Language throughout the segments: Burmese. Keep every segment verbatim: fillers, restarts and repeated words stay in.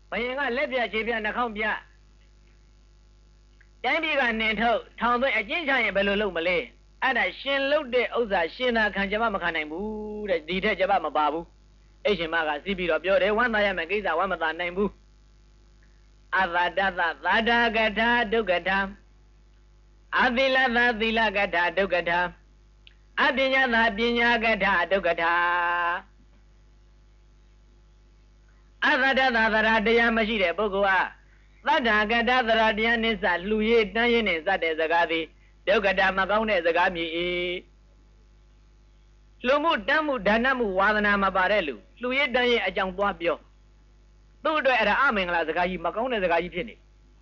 ဘယင်ကလက်ပြခြေပြနှာခေါင်းပြတိုင်းပြည်ကနေထုတ်ထောင်သွင်းအကျဉ်းချရင်ဘယ်လိုလုပ်မလဲအဲ့ဒါရှင်လုတ်တဲ့ဥစ္စာရှင်သာခံကြမမခံနိုင်ဘူးတဲ့ဒီထက်ကြမမပါဘူးအဲ့ရှင်မကစီးပြီးတော့ပြောတယ်ဝမ်းသာရမယ်ကိစ္စဝမ်းမသာနိုင်ဘူးအသာတသသာဒကထာဒုက္ကထာအသီလသသီလကထာဒုက္ကထာအပညာသပညာကထာဒုက္ကထာအသတ္တသာသရာတရားမရှိတဲ့ပုဂ္ဂိုလ်ဟာသတ္တကတသရာတရားနိစ္စလှူရည်တန်းရင်းနဲ့စတဲ့စကားသည်ဒုက္ကတာမကောင်းတဲ့စကားမြည်၏လှူမှုတန်းမှုဒါနမှုဝါသနာမပါတဲ့လူလှူရည်တန်းရင်းအကြောင်းသွားပြောသူ့အတွက်အဲ့ဒါအမင်္ဂလာစကားကြီးမကောင်းတဲ့စကားကြီးဖြစ်နေ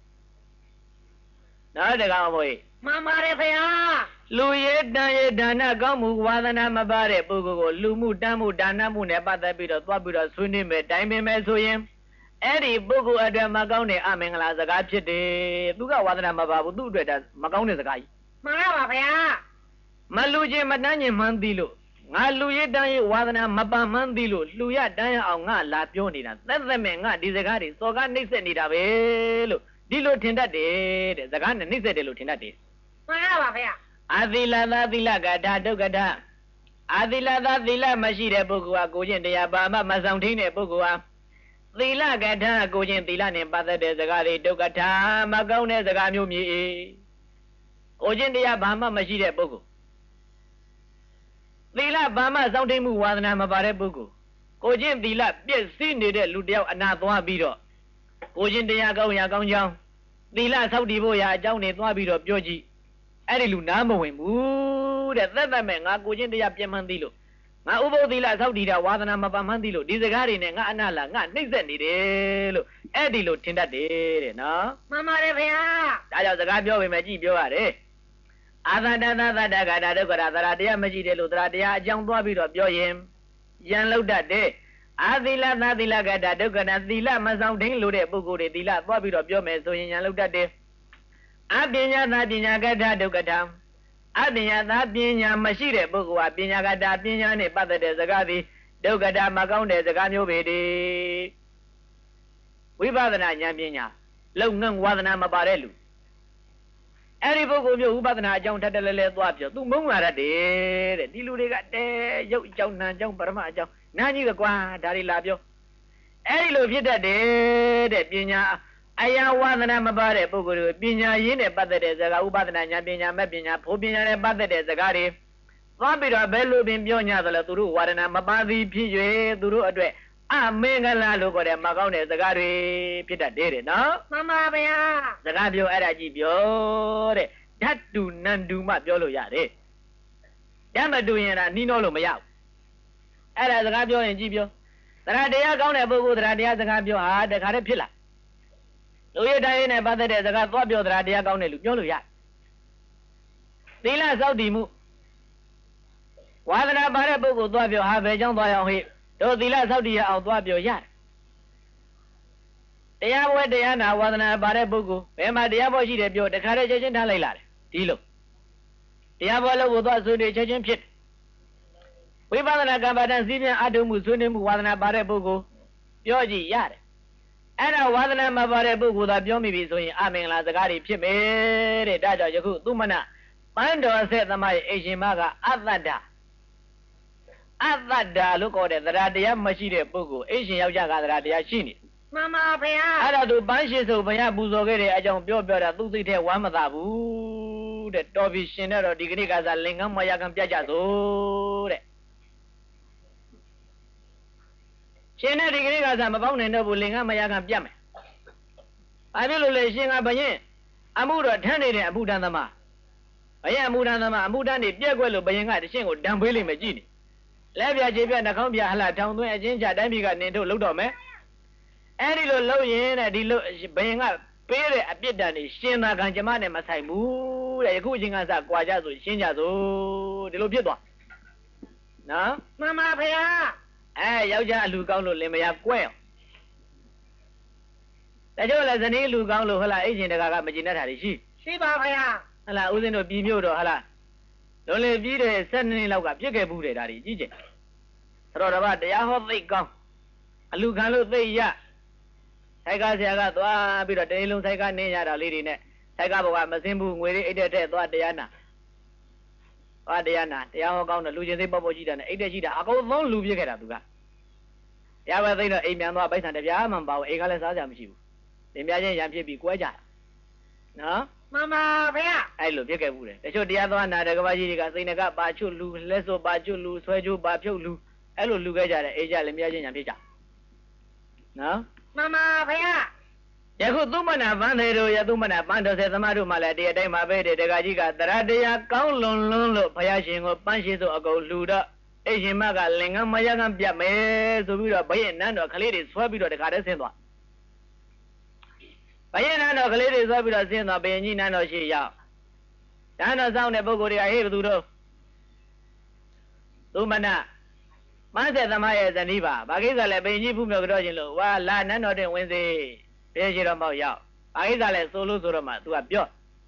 နော်တကောင်ဘို့မှန်ပါတယ်ဖေဟာလူရဲတန်ရဲဒါနကောင်းမှုဝါသနာမပါတဲ့ပုဂ္ဂိုလ်ကိုလူမှုတန်းမှုဒါနမှုနဲ့ပတ်သက်ပြီးတော့သွားပြီးတော့ဆွေးနွေးမယ်တိုင်ပင်မယ်ဆိုရင်အဲ့ဒီပုဂ္ဂိုလ်အတွက်မကောင်းတဲ့အမင်္ဂလာစကားဖြစ်တယ်သူကဝါသနာမပါဘူးသူ့အတွက်ဒါမကောင်းတဲ့စကားကြီးမှန်ပါဗျာမလူချင်းမတန်းချင်းမှန်းသိလို့ငါလူရဲတန်းရဲဝါသနာမပန်မှန်းသိလို့လူရတန်းရအောင်ငါလာပြောနေတာသက်သက်မဲ့ငါဒီစကားတွေစော်ကားနှိမ့်ဆက်နေတာပဲလို့ဒီလိုထင်တတ်တယ်တဲ့စကားနဲ့နှိမ့်ဆက်တယ်လို့ထင်တတ်တယ်မှန်ပါဗျာအသီလသာသီလကထာဒုက္ကထာအသီလသာသီလမရှိတဲ့ပုဂ္ဂိုလ်ဟာကိုချင်းတရားဘာမှမဆောင်ထိန်တဲ့ပုဂ္ဂိုလ်ဟာသီလကထာကိုချင်းသီလနဲ့ပတ်သက်တဲ့စကားတွေဒုက္ကထာမကောင်းတဲ့စကားမျိုးမြည်ကိုချင်းတရားဘာမှမရှိတဲ့ပုဂ္ဂိုလ်သီလဘာမှဆောင်ထိန်မှုဝါသနာမပါတဲ့ပုဂ္ဂိုလ်ကိုချင်းသီလပြည့်စည်နေတဲ့လူတယောက်အနာသွားပြီးတော့ကိုချင်းတရားကောင်းရာကောင်းကြောင်းသီလဆောက်တည်ဖို့ရာအကြောင်းတွေသွားပြီးတော့ပြောကြည့်အဲ့ဒီလူနားမဝင်ဘူးတဲ့သက်သက်မဲ့ငါကိုချင်းတရားပြင်းမှန်းသိလို့ငါဥပုသ္သီလဆောက်တည်တာဝါသနာမပမှန်းသိလို့ဒီစကားတွေနဲ့ငါအနာလာငါနှိမ့်ဆက်နေတယ်လို့အဲ့ဒီလိုထင်တတ်တယ်တဲ့နော်မှန်ပါတယ်ဗျာဒါကြောင့်စကားပြောပေမဲ့ကြည့်ပြောရတယ်အာသတသသတ္တကတာဒုက္ခရာသရာတရားမရှိတယ်လို့သရာတရားအကြောင်းသွားပြီးတော့ပြောရင်ယံလောက်တတ်တယ်အာသီလသသီလကတာဒုက္ခရာသီလမဆောင်ထိန်လို့တဲ့ပုဂ္ဂိုလ်တွေသီလသွားပြီးတော့ပြောမယ်ဆိုရင်ယံလောက်တတ်တယ်အပညာသာပညာကထာဒုက္ကထာအပညာသာပညာမရှိတဲ့ပုဂ္ဂိုလ်ဟာပညာကထာပညာနဲ့ပတ်သက်တဲ့စကားသည်ဒုက္ကထာမကောင်းတဲ့စကားမျိုးပဲဒီဝိပဿနာဉာဏ်ပညာလုံငန်းဝါသနာမပါတဲ့လူအဲ့ဒီပုဂ္ဂိုလ်မျိုးဝိပဿနာအကြောင်းထက်တလဲလဲသွားပြောသူမုန်းလာတတ်တယ်တဲ့ဒီလူတွေကတဲရုပ်အကြောင်းနာအကြောင်းပရမအကြောင်းနာကြီးကကွာဒါတွေလာပြောအဲ့ဒီလိုဖြစ်တတ်တယ်တဲ့ပညာအယဝါသနာမပါတဲ့ပုဂ္ဂိုလ်တွေပညာရင်းနဲ့ပတ်သက်တဲ့စကားဥပဒနာဉာဏ်ပညာမဲ့ပညာဖို့ပညာနဲ့ပတ်သက်တဲ့စကားတွေသွားပြီးတော့ဘယ်လိုပင်ပြော냐သလဲသူတို့ဝါဒနာမပါသည်ဖြစ်၍သူတို့အတွက်အမင်္ဂလာလို့ခေါ်တဲ့မကောင်းတဲ့စကားတွေဖြစ်တတ်တယ်တဲ့နော်မှန်ပါဗျာစကားပြောအဲ့ဒါကြည့်ပြောတဲ့ဓာတ်တူနန္တူမှပြောလို့ရတယ်ဓာတ်မတူရင်ဒါနှီးနှောလို့မရဘူးအဲ့ဒါစကားပြောရင်ကြည့်ပြောတရားတရားကောင်းတဲ့ပုဂ္ဂိုလ်တရားတရားစကားပြောဟာတခါတည်းဖြစ်လာလူရတိုင်းနဲ့ပတ်သက်တဲ့စကားသွားပြောတရားတရားကောင်းတဲ့လူပြောလို့ရသီလစောင့်တည်မှုဝါသနာပါတဲ့ပုဂ္ဂိုလ်သွားပြောဟာဘယ်ကြောင့်သွားရအောင်ဟိတို့သီလစောင့်တည်ရအောင်သွားပြောရတယ်တရားပွဲတရားနာဝါသနာပါတဲ့ပုဂ္ဂိုလ်ဘယ်မှာတရားပွဲရှိတယ်ပြောတခါတည်းချက်ချင်းထားလိုက်လာတယ်ဒီလိုတရားပွဲလို့ကိုသွားဆွေးနွေးချက်ချင်းဖြစ်ဝိပဿနာကမ္ဘာတန်စည်းပြန်အထုံးမှုဆွေးနွေးမှုဝါသနာပါတဲ့ပုဂ္ဂိုလ်ပြောကြည့်ရတယ်အဲ့ဒါဝါသနာမပါတဲ့ပုဂ္ဂိုလ်သာပြောမိပြီဆိုရင်အမင်္ဂလာစကားတွေဖြစ်မယ်တဲ့ဒါကြောင့်ယခုသုမနပန်းတော်ဆက်သမားရဲ့အိရှင်မကအတ္တဒအတ္တဒလို့ခေါ်တဲ့သရတရားမရှိတဲ့ပုဂ္ဂိုလ်အိရှင်ယောက်ျားကသရတရားရှိနေမှန်ပါဗျာအဲ့ဒါသူပန်းရှိစုဘုရားပူဇော်ခဲ့တဲ့အကြောင်းပြောပြောတာသူစိတ်ထဲဝမ်းမသာဘူးတဲ့တော်ပြီရှင်တဲ့တော့ဒီကနေ့ကစားလင်္ကမယကံပြကြသို့တဲ့ရှင်နဲ့ဒီကနေ့ကစားမပေါင်းနိုင်တော့ဘူးလင်္ကမယကံပြတ်မယ်ဘာဖြစ်လို့လဲရှင်ကဘယင်အမှုတော်ထမ်းနေတဲ့အမှုတန်းသမားဘယင်အမှုတန်းသမားအမှုတန်းနေပြက်ကွက်လို့ဘယင်ကတရှင်ကိုဒံပေးလိမ့်မယ်ကြည့်နေလက်ပြခြေပြနှာခေါင်းပြဟလာထောင်သွင်းအချင်းချတိုင်းပြည်ကနေထုတ်လုပ်တော့မယ်အဲ့ဒီလိုလုပ်ရင်တဲ့ဒီလိုဘယင်ကပေးတဲ့အပြစ်ဒဏ်တွေရှင်သာခံကျမနဲ့မဆိုင်ဘူးတဲ့ယခုအချိန်ကစကွာကြဆိုရှင်းကြဆိုဒီလိုဖြစ်သွားနော်မှန်ပါဗျာအဲယောက်ျားအလူကောင်းလို့လင်မယားကွဲအောင်တချို့လည်းဇနီးလူကောင်းလို့ဟလာအိတ်ရှင်တကာကမကျင်တတ်တာတွေရှိရှိပါဗျာဟလာဦးဇင်းတို့ပြည်မြို့တော့ဟလာလုံးလေပြီးတဲ့၁၂နှစ်လောက်ကပြစ်ခဲ့ဘူးတဲ့ဒါတွေကြီးကျယ်သတော်တော်ဘာတရားဟောသိကောင်းအလူခံလို့သိရတဆိုင်ကားဆရာကသွားပြီးတော့တနေ့လုံးဆိုင်ကားနင်းရတာလေးတွေနဲ့ဆိုင်ကားဘကမစင်းဘူးငွေလေးအိတ်တဲ့တဲ့သွားတရားနာသွားတရားနာတရားဟောကောင်းတဲ့လူချင်းစိတ်ပေါ့ပေါ့ရှိတာနဲ့အိတ်တဲ့ရှိတာအကုန်လုံးလူပြစ်ခဲ့တာသူကတရားပဲသိတော့အိမ်ပြန်သွားပိုက်ဆံတပြားမှမပါဘူးအိမ်ကလည်းစားကြမရှိဘူးတင်ပြချင်းရံဖြစ်ပြီးကွဲကြတာနော်မှန်ပါဗျာအဲ့လိုဖြစ်ခဲ့ဘူးလေတချို့တရားသွားနာတဲ့ကဘာကြီးတွေကစိန်ကပါချွတ်လူလက်စောပါချွတ်လူဆွဲချိုးပါဖြုတ်လူအဲ့လိုလူခဲ့ကြတယ်အေးကြလည်းမြချင်းရံဖြစ်ကြနော်မှန်ပါဗျာယခုသုမနာဗန်းသေးတို့ယသုမနာပန်းတော်ဆယ်သမားတို့မှလည်းတရားတိုင်းမှာပဲတဲ့တကကြီးကတရတရားကောင်းလွန်လွန်းလို့ဘုရားရှင်ကိုပန်းရှိစို့အကုန်လူတော့အိရှင်မကလင်္ကမယကံပြတ်မယ်ဆိုပြီးတော့ဘယင်နန်းတော်ကလေးတွေဆွဲပြီးတော့တခါတည်းဆင်းသွားဘယင်နန်းတော်ကလေးတွေဆွဲပြီးတော့ဆင်းသွားဘယင်ကြီးနန်းတော်ရှိရောက်နန်းတော်ဆောင်တဲ့ပုဂ္ဂိုလ်တွေကဟေးဘသူတို့သုမနာမန်းဆက်သမားရဲ့ဇနီးပါဘာကိစ္စလဲဘယင်ကြီးဖူးမြော်ကြတော့ခြင်းလို့ဝါလာနန်းတော်တင်ဝင်စေဘယ်ရှိတော့မောက်ရောက်ဘာကိစ္စလဲဆိုလို့ဆိုတော့မှ तू ကပြော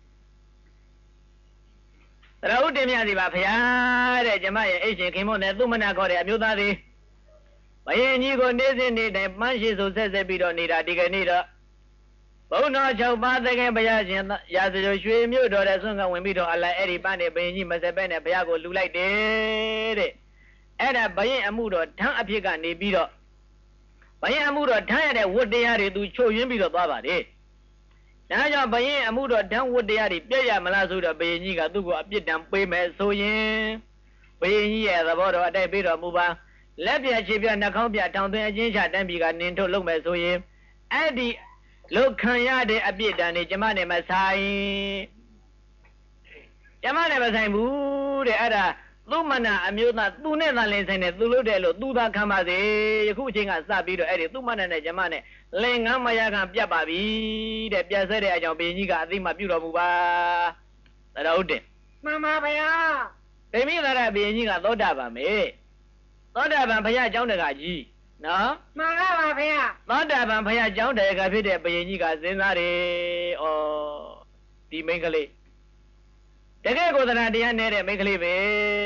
တရဟုတ်တင်မြစီပါဖရာတဲ့ကျမရဲ့အိတ်ရှင်ခင်မုန်းနဲ့သုမနာခေါ်တဲ့အမျိုးသားသည်ဘယင်ကြီးကိုနေ့စဉ်နေ့တိုင်းပန်းရှိဆိုဆက်ဆက်ပြီးတော့နေတာဒီကနေ့တော့ဘုံတော်၆ပါးသခင်ဘုရားရှင်ရာဇဂိုရွှေမြို့တော်တဲ့ဆွမ်းကဝင်ပြီးတော့အလိုက်အဲ့ဒီပန်းနေဘယင်ကြီးမစက်ပဲနဲ့ဘုရားကိုလူလိုက်တယ်တဲ့အဲ့ဒါဘယင်အမှုတော်ထမ်းအဖြစ်ကနေပြီးတော့ဘယင်အမှုတော်ထမ်းရတဲ့ဝတ္တရားတွေသူချုပ်ရင်းပြီးတော့သွားပါတယ်ဒါကြောင့်ဘယင်အမှုတော်ထမ်းဝတ္တရားတွေပြည့်ရမလားဆိုတော့ဘယင်ကြီးကသူ့ကိုအပြစ်ဒဏ်ပေးမယ်ဆိုရင်ဘယင်ကြီးရဲ့သဘောတော်အတိုက်ပေးတော်မူပါလက်ပြခြေပြနှာခေါင်းပြထောင်သွင်းအချင်းချတန်းပြီကနင်ထုတ်လုပ်မယ်ဆိုရင်အဲ့ဒီလောက်ခံရတဲ့အပြစ်ဒဏ်တွေကျမနဲ့မဆိုင်ကျမနဲ့မဆိုင်ဘူးတဲ့အဲ့ဒါသူမနာအမျိုးသားသူနဲ့သာလင်ဆိုင်နဲ့သူလို့တယ်လို့သူသာခံပါစေယခုအချိန်ကစပြီးတော့အဲ့ဒီသူမနာနဲ့ကျမနဲ့လင်ငန်းမရကပြတ်ပါပြီတဲ့ပြတ်ဆဲတဲ့အကြောင်းဘုရင်ကြီးကအသိမှပြုတော်မူပါသရဟုတ်တယ်မှန်ပါဗျာဗိမိသရဘုရင်ကြီးကသောတာပန်ပဲသောတာပန်ဘုရားအကြောင်းတကကြီးနော်မှန်ပါပါဗျာသောတာပန်ဘုရားအကြောင်းတကဖြစ်တဲ့ဘုရင်ကြီးကစဉ်းစားတယ်ဩဒီမိန်းကလေးတကယ်ကိုသနာတရားနေတဲ့မိန်းကလေးပဲ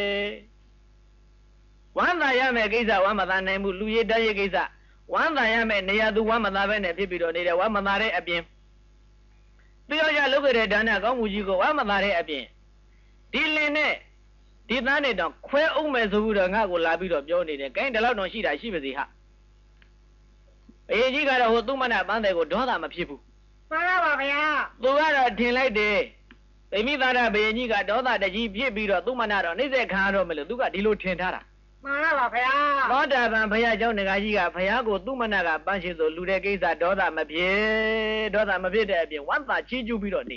ဝမ်းသာရမယ်ကိစ္စဝမ်းမသာနိုင်ဘူးလူရည်တည်းရဲ့ကိစ္စဝမ်းသာရမယ်နေရာသူဝမ်းမသာပဲနဲ့ဖြစ်ပြီးတော့နေတယ်ဝမ်းမသာတဲ့အပြင်သူယောက်ျားလုပ်ခဲ့တဲ့ဒါနကောင်းမှုကြီးကိုဝမ်းမသာတဲ့အပြင်ဒီလင်နဲ့ဒီသားနဲ့တော့ခွဲအောင်မယ်ဆိုပြီးတော့ငါ့ကိုလာပြီးတော့ပြောနေတယ်ဂိုင်းဒီလောက်တော့ရှိတာရှိပါစေဟာဘုရင်ကြီးကတော့ဟိုသူ့မနာပန်းတယ်ကိုဒေါသမဖြစ်ဘူးမှန်ပါပါဗျာသူကတော့ထင်လိုက်တယ်ဗိမိသာရဘုရင်ကြီးကဒေါသတကြီးဖြစ်ပြီးတော့သူ့မနာတော့နှိမ့်ဆက်ခံရတော့မယ်လို့သူကဒီလိုထင်ထားတာမှန်ပါပါဗျာသောတာပန်ဘုရားကျောင်းငါကြီးကဘုရားကိုသူ့မနာကပန်းရှိဆိုလူတဲ့ကိစ္စဒေါသမဖြစ်ဒေါသမဖြစ်တဲ့အပြင်ဝမ်းသာချီးကျူးပြီးတော့နေ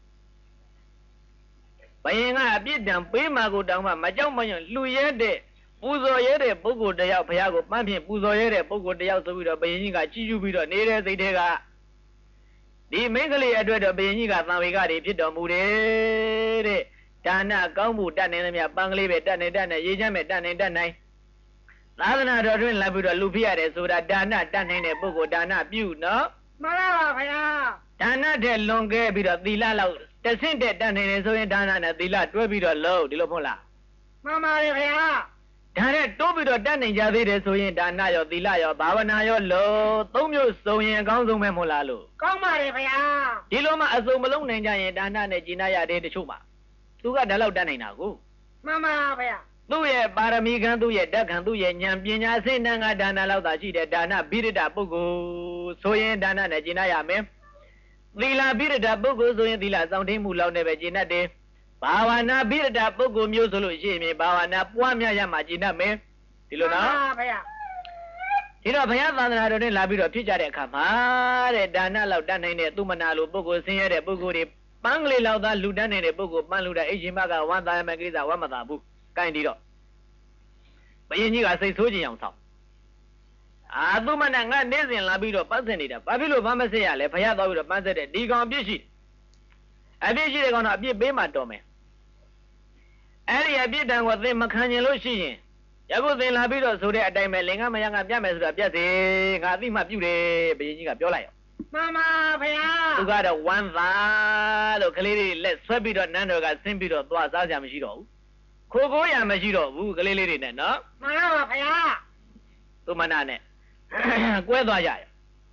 ဘုရင်ကအပြစ်ဒဏ်ပေးမှကိုတောင်းမှမကြောက်မရွံ့လှူရဲတဲ့ပူဇော်ရဲတဲ့ပုဂ္ဂိုလ်တယောက်ဘုရားကိုပန်းဖြင့်ပူဇော်ရဲတဲ့ပုဂ္ဂိုလ်တယောက်ဆိုပြီးတော့ဘုရင်ကြီးကချီးကျူးပြီးတော့နေတဲ့စိတ်တွေကဒီမိန်းကလေးအတွက်တော့ဘုရင်ကြီးကသံဝေကတွေဖြစ်တော်မူတယ်တဲ့ဒါနကောင်းမှုတတ်နိုင်သမျှပန်းကလေးပဲတတ်နိုင်တတ်နိုင်ရေးချမ်းပဲတတ်နိုင်တတ်နိုင်သာသနာတော်တွင်လာပြီးတော့လူဖြစ်ရတယ်ဆိုတာဒါနတတ်နိုင်တဲ့ပုဂ္ဂိုလ်ဒါနပြုနော်မှန်ပါပါဗျာဒါနတဲ့လွန်ခဲ့ပြီးတော့သီလလောက်တဆင့်တဲ့တတ်နိုင်တယ်ဆိုရင်ဒါနနဲ့သီလတွဲပြီးတော့လုံးဒီလိုမဟုတ်လားမှန်ပါတယ်ဗျာဒါနဲ့တိုးပြီးတော့တတ်နိုင်ကြသေးတယ်ဆိုရင်ဒါနရောသီလရောဘာဝနာရောလုံးသုံးမျိုးစုံရင်အကောင်းဆုံးပဲမဟုတ်လားလို့ကောင်းပါတယ်ဗျာဒီလိုမှအစုံမလုံးနိုင်ကြရင်ဒါနနဲ့ကျင့်ရတဲ့တချို့မှာသူကဒါလောက်တတ်နိုင်တာကိုမှန်ပါဗျာသူ့ရဲ့ပါရမီခံသူ့ရဲ့ဓာတ်ခံသူ့ရဲ့ဉာဏ်ပညာအစဉ်တန်းကဒါနလောက်သာရှိတဲ့ဒါနဘိရဒပုဂ္ဂိုလ်ဆိုရင်ဒါနနဲ့ကျင့်ရမယ်သီလဘိရဒပုဂ္ဂိုလ်ဆိုရင်သီလစောင့်ထိန်မှုလောက်နဲ့ပဲကျင့်တတ်တယ်ဘာဝနာဘိရဒပုဂ္ဂိုလ်မျိုးဆိုလို့ရှိရင်ဘာဝနာပွားများရမှကျင့်တတ်မယ်ဒီလိုနော်မှန်ပါဗျာဒီတော့ဘုရားသာသနာတော်နဲ့လာပြီးတော့ဖြစ်ကြတဲ့အခါမှာတဲ့ဒါနလောက်တတ်နိုင်တဲ့သူမနာလိုပုဂ္ဂိုလ်ဆင်းရဲတဲ့ပုဂ္ဂိုလ်တွေပန်းကလေးလောက်သာလူတန်းနေတဲ့ပုဂ္ဂိုလ်ပန်းလူတဲ့အိရှင်မကဝမ်းသာရမယ်ကိစ္စဝမ်းမသာဘူးကိုင်းဒီတော့ဘုရင်ကြီးကစိတ်ဆိုးခြင်းအောင်ဆောင်အာသူမနာငါနေ့စဉ်လာပြီးတော့ပတ်ဆက်နေတာဘာဖြစ်လို့ဘာမဆက်ရလဲဘုရားသွားပြီးတော့ပတ်ဆက်တဲ့ဒီကောင်အပြစ်ရှိအပြစ်ရှိတဲ့ကောင်တော့အပြစ်ပေးမှတော်မယ်အဲ့ဒီအပြစ်တန်ကိုသင်မခံကျင်လို့ရှိရင်ယခုသင်လာပြီးတော့ဆိုတဲ့အတိုင်းပဲလင်္ကာမယံကပြတ်မယ်ဆိုတာပြတ်စေငါအသိမှပြုတယ်ဘုရင်ကြီးကပြောလိုက်ရောမှန်ပါဗျာသူကတော့ဝမ်းသာလို့ကလေးလေးလက်ဆွဲပြီးတော့နန်းတော်ကဆင်းပြီးတော့သွားစားကြမရှိတော့ဘူးခိုးကိုရမရှိတော့ဘူးကလေးလေးတွေနဲ့နော်မှန်ပါဗျာသူမနာနဲ့ကွဲသွားကြရ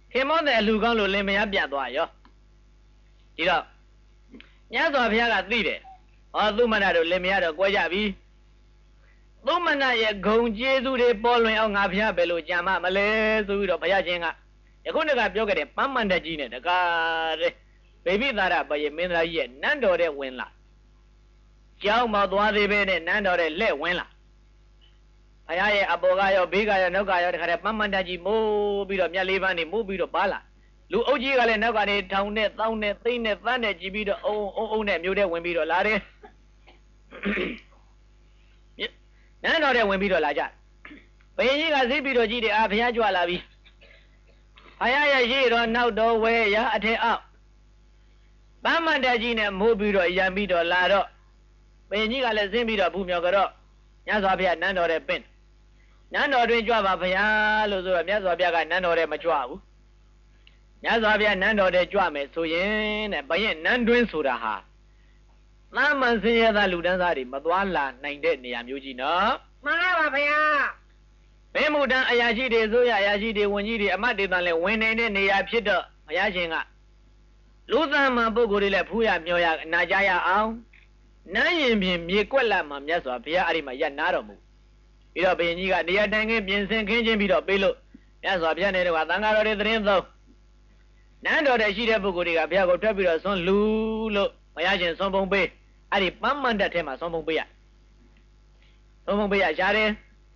ခင်မောတဲ့အလူကောင်းလို့လင်မယားပြတ်သွားရောဒီတော့မြတ်စွာဘုရားကသိတယ်ဟောသုမဏတို့လင်မယားတော့ကြွဲကြပြီသုမဏရဲ့ဂုံကျေးဇူးတွေပေါ်လွင်အောင်ငါဘုရားပဲလို့ကြံမမလဲဆိုပြီးတော့ဘုရားရှင်ကယခုတကပြောခဲ့တဲ့ပန်းမန္တကြီးနဲ့တကားတဲ့ဘေဘိသာရဘယေမင်းသားကြီးရဲ့နန်းတော်တဲ့ဝင်လာကြောင်းမသွားသေးပဲနဲ့နန်းတော်တဲ့လက်ဝင်လာဘုရားရဲ့အပေါ်ကရောဘေးကရောနောက်ကရောတခါတည်းပန်းမန္တကြီးမိုးပြီးတော့မြတ်လေးပန်းနေမိုးပြီးတော့ပါလာလူအုပ်ကြီးကလည်းနောက်ကနေထောင်နဲ့တောင်းနဲ့သိမ့်နဲ့သန်းနဲ့ကြည့်ပြီးတော့အုံအုံအုံနဲ့မျိုးတဲ့ဝင်ပြီးတော့လာတယ်နန်းတော်တဲ့ဝင်ပြီးတော့လာကြဘယင်ကြီးကသိပြီးတော့ကြည့်တယ်အာဘုရားကြွလာပြီဘုရားရဲ့ရေတော်နောက်တော်ဝဲရအထက်အောက်ပန်းမန္တကြီးနဲ့မိုးပြီးတော့ရံပြီးတော့လာတော့ဘယင်ကြီးကလည်းဆင်းပြီးတော့ဘူးမြော်ကတော့မြတ်စွာဘုရားနန်းတော်တဲ့ပင့်နန်းတော်တွင်ကြွပါဘုရားလို့ဆိုတော့မြတ်စွာဘုရားကနန်းတော်တဲ့မကြွဘူးမြတ်စွာဘုရားနန်းတော်တဲ့ကြွမယ်ဆိုရင်တဲ့ဘယင်နန်းတွင်ဆိုတာဟာသာမန်စင်ရသားလူတန်းစားတွေမသွားလာနိုင်တဲ့နေရာမျိုးကြီးနော်မှန်ပါဗျာဘယ်မှုတန်းအရာရှိတွေဆိုရအရာရှိတွေဝန်ကြီးတွေအမတ်တွေတန်းလဲဝင်နေတဲ့နေရာဖြစ်တော့ဘုရားရှင်ကလူသားမှပုဂ္ဂိုလ်တွေလည်းဖူးရမျောရနာကြရအောင်နန်းရင်ပြင်မြေကွက်လာမှမြတ်စွာဘုရားအဲ့ဒီမှာရပ်နာတော်မူပြီးတော့ဘုရင်ကြီးကနေရာတိုင်ခင်းပြင်ဆင်ခင်းချင်းပြီးတော့ပေးလို့မြတ်စွာဘုရားနဲ့တော့သံဃာတော်တွေသတင်းသုံးနန်းတော်တဲ့ရှိတဲ့ပုဂ္ဂိုလ်တွေကဘုရားကိုထွက်ပြီးတော့ဆွန်းလူလို့ဘုရားရှင်ဆွန်းပုံပေးအဲ့ဒီပန်းမန္တထဲမှာဆွန်းပုံပေးရဆွန်းပုံပေးရရှားတယ်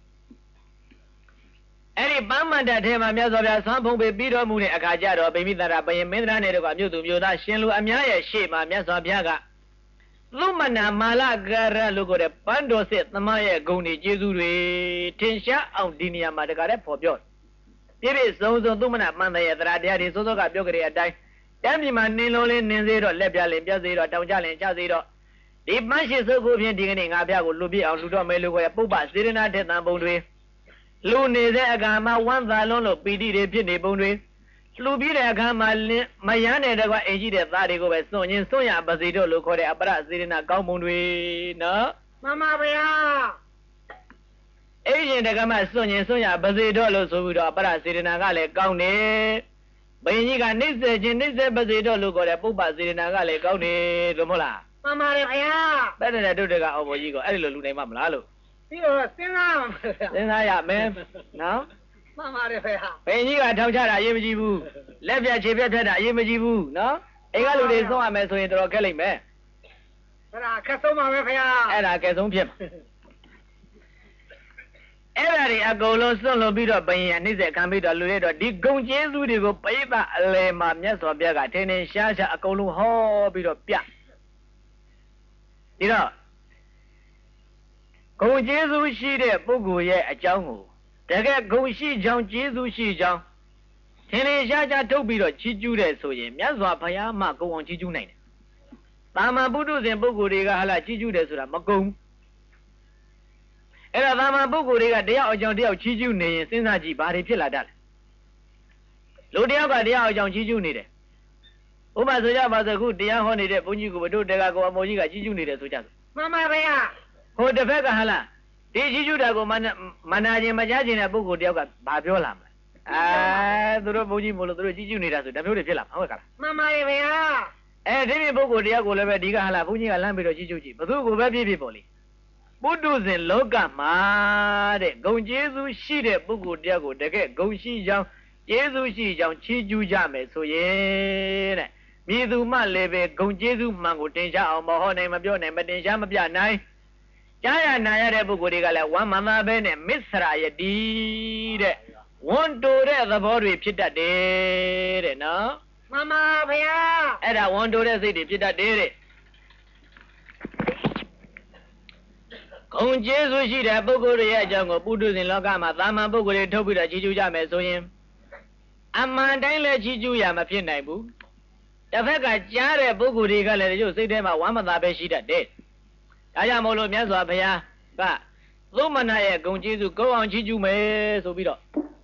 အဲ့ဒီပန်းမန္တထဲမှာမြတ်စွာဘုရားဆွန်းပုံပေးပြီးတော်မူတဲ့အခါကျတော့ဗိမိသရဘယင်မင်းသားနဲ့တော့မြို့သူမြို့သားရှင်လူအများရဲ့ရှေ့မှာမြတ်စွာဘုရားကသုမဏမာလကရလို့ကိုတဲ့ပန်းတော်စစ်သမားရဲ့ဂုဏ်တွေကျေးဇူးတွေထင်ရှားအောင်ဒီနေရာမှာတကားတဲ့ဖော်ပြောပြည့်ပြည့်စုံစုံသုမဏမန္တရဲ့တရားတရားတွေစိုးစိုးကပြောကြတဲ့အတိုင်းတမ်းပြည်မှာနင်းလုံးလေးနင်းစေတော့လက်ပြလင်ပြစေတော့တောင်ကြလင်ကြစေတော့ဒီပန်းရှိစုပ်ကိုဖြင့်ဒီကနေ့ငါဘုရားကိုလူပြအောင်လူတော့မယ်လို့ခေါ်ရပုပ္ပစေရနာတဲ့တန်ပုံတွေလူနေတဲ့အခါမှာဝမ်းသာလုံးလို့ပီတိတွေဖြစ်နေပုံတွေလူပြည့်တဲ့အခါမှာမယမ်းတဲ့တကွာအိမ်ရှိတဲ့သားတွေကိုပဲစွန့်ရင်စွန့်ရပါစေတော့လို့ခေါ်တဲ့အပရစေရနာကောင်းပုံတွေနော်မှန်ပါဗျာအိမ်ရှင်တကမှစွန့်ရင်စွန့်ရပါစေတော့လို့ဆိုပြီးတော့အပရစေရနာကလည်းကောင်းတယ်ဘယင်ကြီးကနှိမ့်ဆက်ခြင်းနှိမ့်ဆက်ပါစေတော့လို့ခေါ်တဲ့ပုပ္ပစေရနာကလည်းကောင်းတယ်လို့မဟုတ်လားမှန်ပါတယ်ဗျာတဲ့တဲ့တို့တကအော်ဘောကြီးကအဲ့ဒီလိုလူနိုင်မှမလားလို့ပြီးတော့စဉ်းစားမှာစဉ်းစားရမယ်နော်မှန်ပါတယ်ဗျာဘယင်ကြီးကထောင်ချတာအရေးမကြီးဘူးလက်ပြခြေပြတ်ထက်တာအရေးမကြီးဘူးနော်အိမ်ကလူတွေဆုံးရမယ်ဆိုရင်တော်တော်ခက်လိမ့်မယ်အဲ့ဒါခက်ဆုံးပါပဲဗျာအဲ့ဒါခက်ဆုံးဖြစ်မှာအဲ့ဒါတွေအကုန်လုံးစွန့်လို့ပြီးတော့ဘယင်ကနှိမ့်ဆက်ခံပြီးတော့လူတွေတော့ဒီဂုံကျေးဇူးတွေကိုပိဋကအလယ်မှာမြတ်စွာဘုရားကထင်းထင်းရှားရှားအကုန်လုံးဟောပြီးတော့ပြဒီတော့ဂုံကျေးဇူးရှိတဲ့ပုဂ္ဂိုလ်ရဲ့အကြောင်းကိုတကယ်ဂုံရှိကြောင်းကျေးဇူးရှိကြောင်းထင်းထင်းရှားရှားထုတ်ပြီးတော့ချီးကျူးတဲ့ဆိုရင်မြတ်စွာဘုရားမှဂုံအောင်ချီးကျူးနိုင်တယ်။တာမန်ပုထုဇဉ်ပုဂ္ဂိုလ်တွေကဟာလာချီးကျူးတယ်ဆိုတာမကုံအဲ့ဒါတာမန်ပုဂ္ဂိုလ်တွေကတရားအကြောင်းတရားချီးကျူးနေရင်စဉ်းစားကြည့်ဘာတွေဖြစ်လာတတ်လဲလူတယောက်ကတရားအကြောင်းချီးကျူးနေတယ်ဥပမာဆိုကြပါစို့ခုတရားဟောနေတဲ့ဘုန်းကြီးကဘုတို့တေကကောအမောကြီးကချီးကျူးနေတယ်ဆိုကြစို့မှန်ပါဗျာဟိုတစ်ဖက်ကဟာလာဒီချီးကျူးတာကိုမနာခြင်းမကြားခြင်းတဲ့ပုဂ္ဂိုလ်တယောက်ကဘာပြောလာမလဲအဲသူတို့ဘုန်းကြီးမို့လို့သူတို့ချီးကျူးနေတာဆိုဒါမျိုးတွေဖြစ်လာမှာဟုတ်ကလားမှန်ပါရဲ့ဗျာအဲဒီဒီပုဂ္ဂိုလ်တယောက်ကိုလည်းပဲဒီကဟာလာဘုန်းကြီးကလမ်းပြီးတော့ချီးကျူးကြည့်ဘသူကိုပဲပြည့်ပြည့်ပေါ့လေပုထုဇဉ်လောကမှာတဲ့ဂုံကျေးဇူးရှိတဲ့ပုဂ္ဂိုလ်တယောက်ကိုတကယ်ဂုံရှိကြောင်းကျေးဇူးရှိကြောင်းချီးကျူးကြမယ်ဆိုရင်တဲ့မြည်သူမှလည်းပဲဂုံကျေးဇူးမှန်ကိုတင်ရှားအောင်မဟောနိုင်မပြောနိုင်မတင်ရှားမပြနိုင်ကြားရနာရတဲ့ပုဂ္ဂိုလ်တွေကလည်းဝမ်းမသာပဲနဲ့မစ္စရာယတိတဲ့ဝန်တိုတဲ့သဘောတွေဖြစ်တတ်တယ်တဲ့နော်မှန်ပါဗျာအဲ့ဒါဝန်တိုတဲ့စိတ်တွေဖြစ်တတ်တယ်တဲ့ဂုံကျေးဇူးရှိတဲ့ပုဂ္ဂိုလ်တွေရဲ့အကြောင်းကိုပုထုဇဉ်လောကမှာသာမန်ပုဂ္ဂိုလ်တွေထုတ်ပြီးတော့ချီးကျူးကြမယ်ဆိုရင်အမှန်တိုင်းလည်းချီးကျူးရမဖြစ်နိုင်ဘူးတစ်ဖက်ကကြားတဲ့ပုဂ္ဂိုလ်တွေကလည်းတို့စိတ်ထဲမှာဝမ်းမသာပဲရှိတတ်တယ်ဒါကြောင့်မို့လို့မြတ်စွာဘုရားကသုမဏရဲ့ဂုံကျေးဇူးကိုအောင်ချီးကျူးမယ်ဆိုပြီးတော့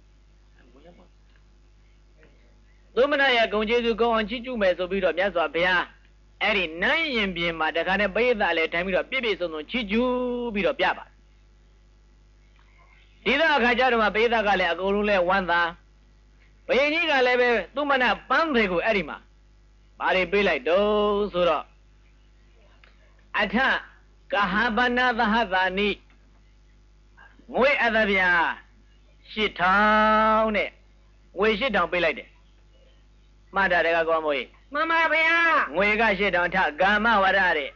သုမဏရဲ့ဂုံကျေးဇူးကိုအောင်ချီးကျူးမယ်ဆိုပြီးတော့မြတ်စွာဘုရားအဲ့ဒီနန်းရင်ပြင်မှာတခါနဲ့ပိဋကလည်းထိုင်ပြီးတော့ပြည့်ပြည့်စုံစုံချီးကျူးပြီးတော့ပြပါဒီတော့အခါကျတော့ပိဋကကလည်းအကုန်လုံးလဲဝမ်းသာဘယင်ကြီးကလည်းပဲသူမနာပန်းတွေကိုအဲ့ဒီမှာဘာတွေပေးလိုက်တော့ဆိုတော့အထကဟဗနာသဟသာနိငွေအသဗျာရှစ်ထောင်နဲ့ငွေရှစ်ထောင်ပေးလိုက်တယ်မှတ်တာတကကောမို့မှန်ပါဗျာငွေကရှစ်ထောင်ထဂမ္မဝရတဲ့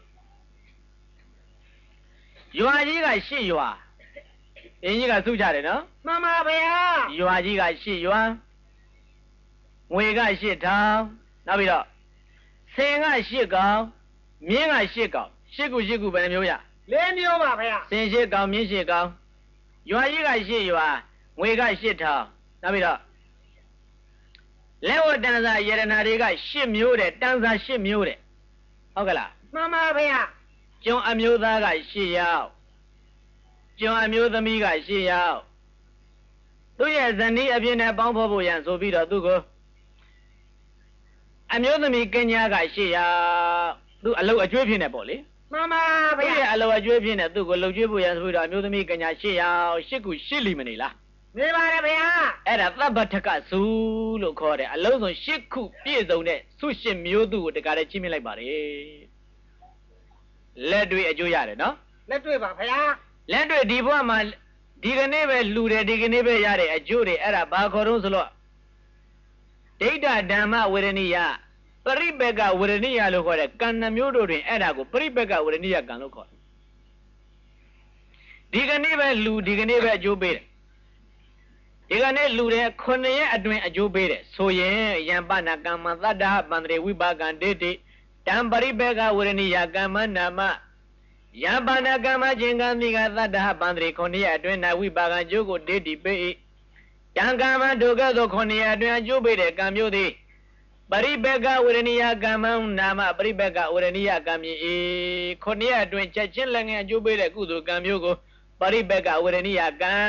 ရွာကြီးကရှစ်ရွာအင်းကြီးကစုကြတယ်နော်မှန်ပါဗျာရွာကြီးကရှစ်ရွာငွေကရှစ်ထောင်နောက်ပြီးတော့ဆင်ကရှစ်ကောင်မြင်းကရှစ်ကောင်ရှစ်ခုရှစ်ခုဘယ်နှမျိုးရလေးမျိုးပါဗျာဆင်ရှစ်ကောင်မြင်းရှစ်ကောင်ရွာကြီးကရှစ်ရွာငွေကရှစ်ထောင်နောက်ပြီးတော့လက်ဝတ်တန်စာယရနာတွေကရှစ်မျိုးတဲ့တန်စာရှစ်မျိုးတဲ့ဟုတ်ကလားမှန်ပါဗျာကျွန်းအမျိုးသားကရှစ်ယောက်ကျွန်းအမျိုးသမီးကရှစ်ယောက်သူ့ရဲ့ဇနီးအပြင်နဲ့ပေါင်းဖော်ဖို့ရန်ဆိုပြီးတော့သူ့ကိုအမျိုးသမီးကညာကရှစ်ယောက်သူ့အလုပ်အကျွေးဖြစ်နေပေါ့လေမှန်ပါဗျာသူ့ရဲ့အလုပ်အကျွေးဖြစ်နေသူ့ကိုလှုပ်ကျွေးဖို့ရန်ဆိုပြီးတော့အမျိုးသမီးကညာရှစ်ယောက်ရှစ်ခုရှစ်လီမနေလားနေပါတယ်ဗျာအဲ့ဒါသဗ္ဗထကစုလို့ခေါ်တယ်အလုံးစုံရှစ်ခုပြည့်စုံတဲ့စုရှစ်မျိုးသူကိုတကားတည်းချင်းမြင့်လိုက်ပါတယ်လက်တွေ့အကျိုးရတယ်နော်လက်တွေ့ပါဗျာလက်တွေ့ဒီဘဝမှာဒီကနေ့ပဲလှူတယ်ဒီကနေ့ပဲရတဲ့အကျိုးတွေအဲ့ဒါဘာခေါ်တော့ဆိုလို့ဒိဋ္ဌဓမ္မဝေရဏိယပရိပက္ခဝေရဏိယလို့ခေါ်တဲ့ကံနှမျိုးတို့တွင်အဲ့ဒါကိုပရိပက္ခဝေရဏိယကံလို့ခေါ်တယ်ဒီကနေ့ပဲလှူဒီကနေ့ပဲအကျိုးပေးတယ်ဒီကနေ့လူတဲ့ခုနှစ်ရက်အတွင်းအကျိုးပေးတယ်ဆိုရင်ယံပနာကမ္မသတ္တဟပန္တရေဝိပါကံဒိဋ္ဌိတံပရိပေကဝရဏိယကမ္မနာမယံပနာကမ္မခြင်းကံမိကသတ္တဟပန္တရေခုနှစ်ရက်အတွင်း၌ဝိပါကံကျိုးကိုဒိဋ္ဌိပေး၏တံကမ္မဒုက္ခသောခုနှစ်ရက်အတွင်းအကျိုးပေးတဲ့ကံမျိုးသည်ပရိပေကဝရဏိယကမ္မနာမပရိပေကဝရဏိယကံမြည်၏ခုနှစ်ရက်အတွင်းချက်ချင်းလည်းငယ်အကျိုးပေးတဲ့ကုသိုလ်ကံမျိုးကိုပရိပေကဝရဏိယကံ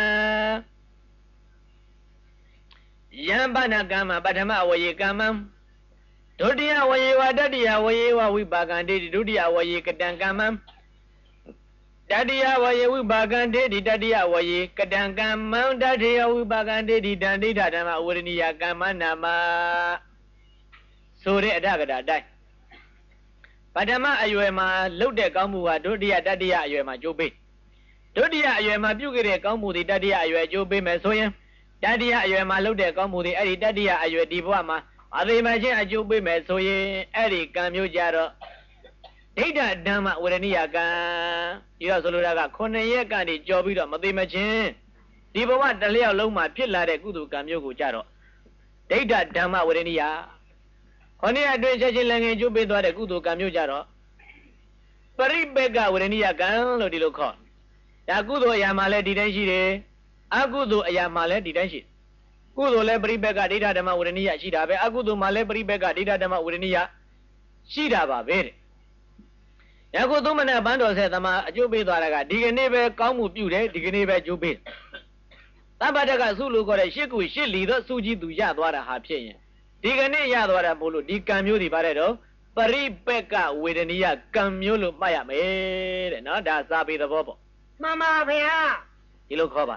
ယံပနာကမ္မပထမဝယေကမ္မဒုတိယဝယေဝတတိယဝယေဝဝိပါကံဒိဋ္ဌိဒုတိယဝယေကတံကမ္မတတိယဝယေဝိပါကံဒိဋ္ဌိတတိယဝယေကတံကမ္မတတိယဝိပါကံဒိဋ္ဌိတံဒိဋ္ဌဓမ္မဝရဏိယကမ္မနာမဆိုတဲ့အဋ္ဌကတာအတိုင်းပထမအရွယ်မှာလှုပ်တဲ့ကောင်းမှုဟာဒုတိယတတိယအရွယ်မှာကျိုးပေးဒုတိယအရွယ်မှာပြုခဲ့တဲ့ကောင်းမှုတွေတတိယအရွယ်ကျိုးပေးမယ်ဆိုရင်တတိယအရွယ်မှာလုပ်တဲ့ကောင်းမှုတွေအဲ့ဒီတတိယအရွယ်ဒီဘဝမှာအသေးမချင်းအကျိုးပေးမယ်ဆိုရင်အဲ့ဒီကံမျိုးကြတော့ဒိဋ္ဌဓမ္မဝရဏိယကံဒီတော့ဆိုလိုတာကခုနှစ်ရက်ကနေကြော်ပြီးတော့မသေးမချင်းဒီဘဝတစ်လျောက်လုံးမှာဖြစ်လာတဲ့ကုသိုလ်ကံမျိုးကိုကြတော့ဒိဋ္ဌဓမ္မဝရဏိယခုနှစ်ရက်အတွင်းချက်ချင်းလည်းငယ်ကျိုးပေးသွားတဲ့ကုသိုလ်ကံမျိုးကြတော့ပရိပေကဝရဏိယကံလို့ဒီလိုခေါ်ဒါကုသိုလ်အရာမှာလည်းဒီတိုင်းရှိတယ်အကုသိုလ်အရာမှာလည်းဒီတိုင်းရှိကုသိုလ်လည်းပရိပေက္ခဒိဋ္ဌဓမ္မဝရဏိယရှိတာပဲအကုသိုလ်မှာလည်းပရိပေက္ခဒိဋ္ဌဓမ္မဝရဏိယရှိတာပါပဲတဲ့ယခုသုံးမနဲ့ဘန်းတော်ဆက်သမားအကျိုးပေးသွားတာကဒီကနေ့ပဲကောင်းမှုပြုတယ်ဒီကနေ့ပဲအကျိုးပေးသဗ္ဗတကစုလို့ခေါ်တဲ့ရှစ်ခုရှစ်လီတော့စုကြည့်သူရသွားတာဟာဖြစ်ရင်ဒီကနေ့ရသွားတာမို့လို့ဒီကံမျိုးတွေပါတဲ့တော့ပရိပေက္ခဝေဒနိယကံမျိုးလို့မှတ်ရမယ်တဲ့နော်ဒါစာပေသဘောပေါ့မှန်ပါဗျာဒီလိုခေါ်ပါ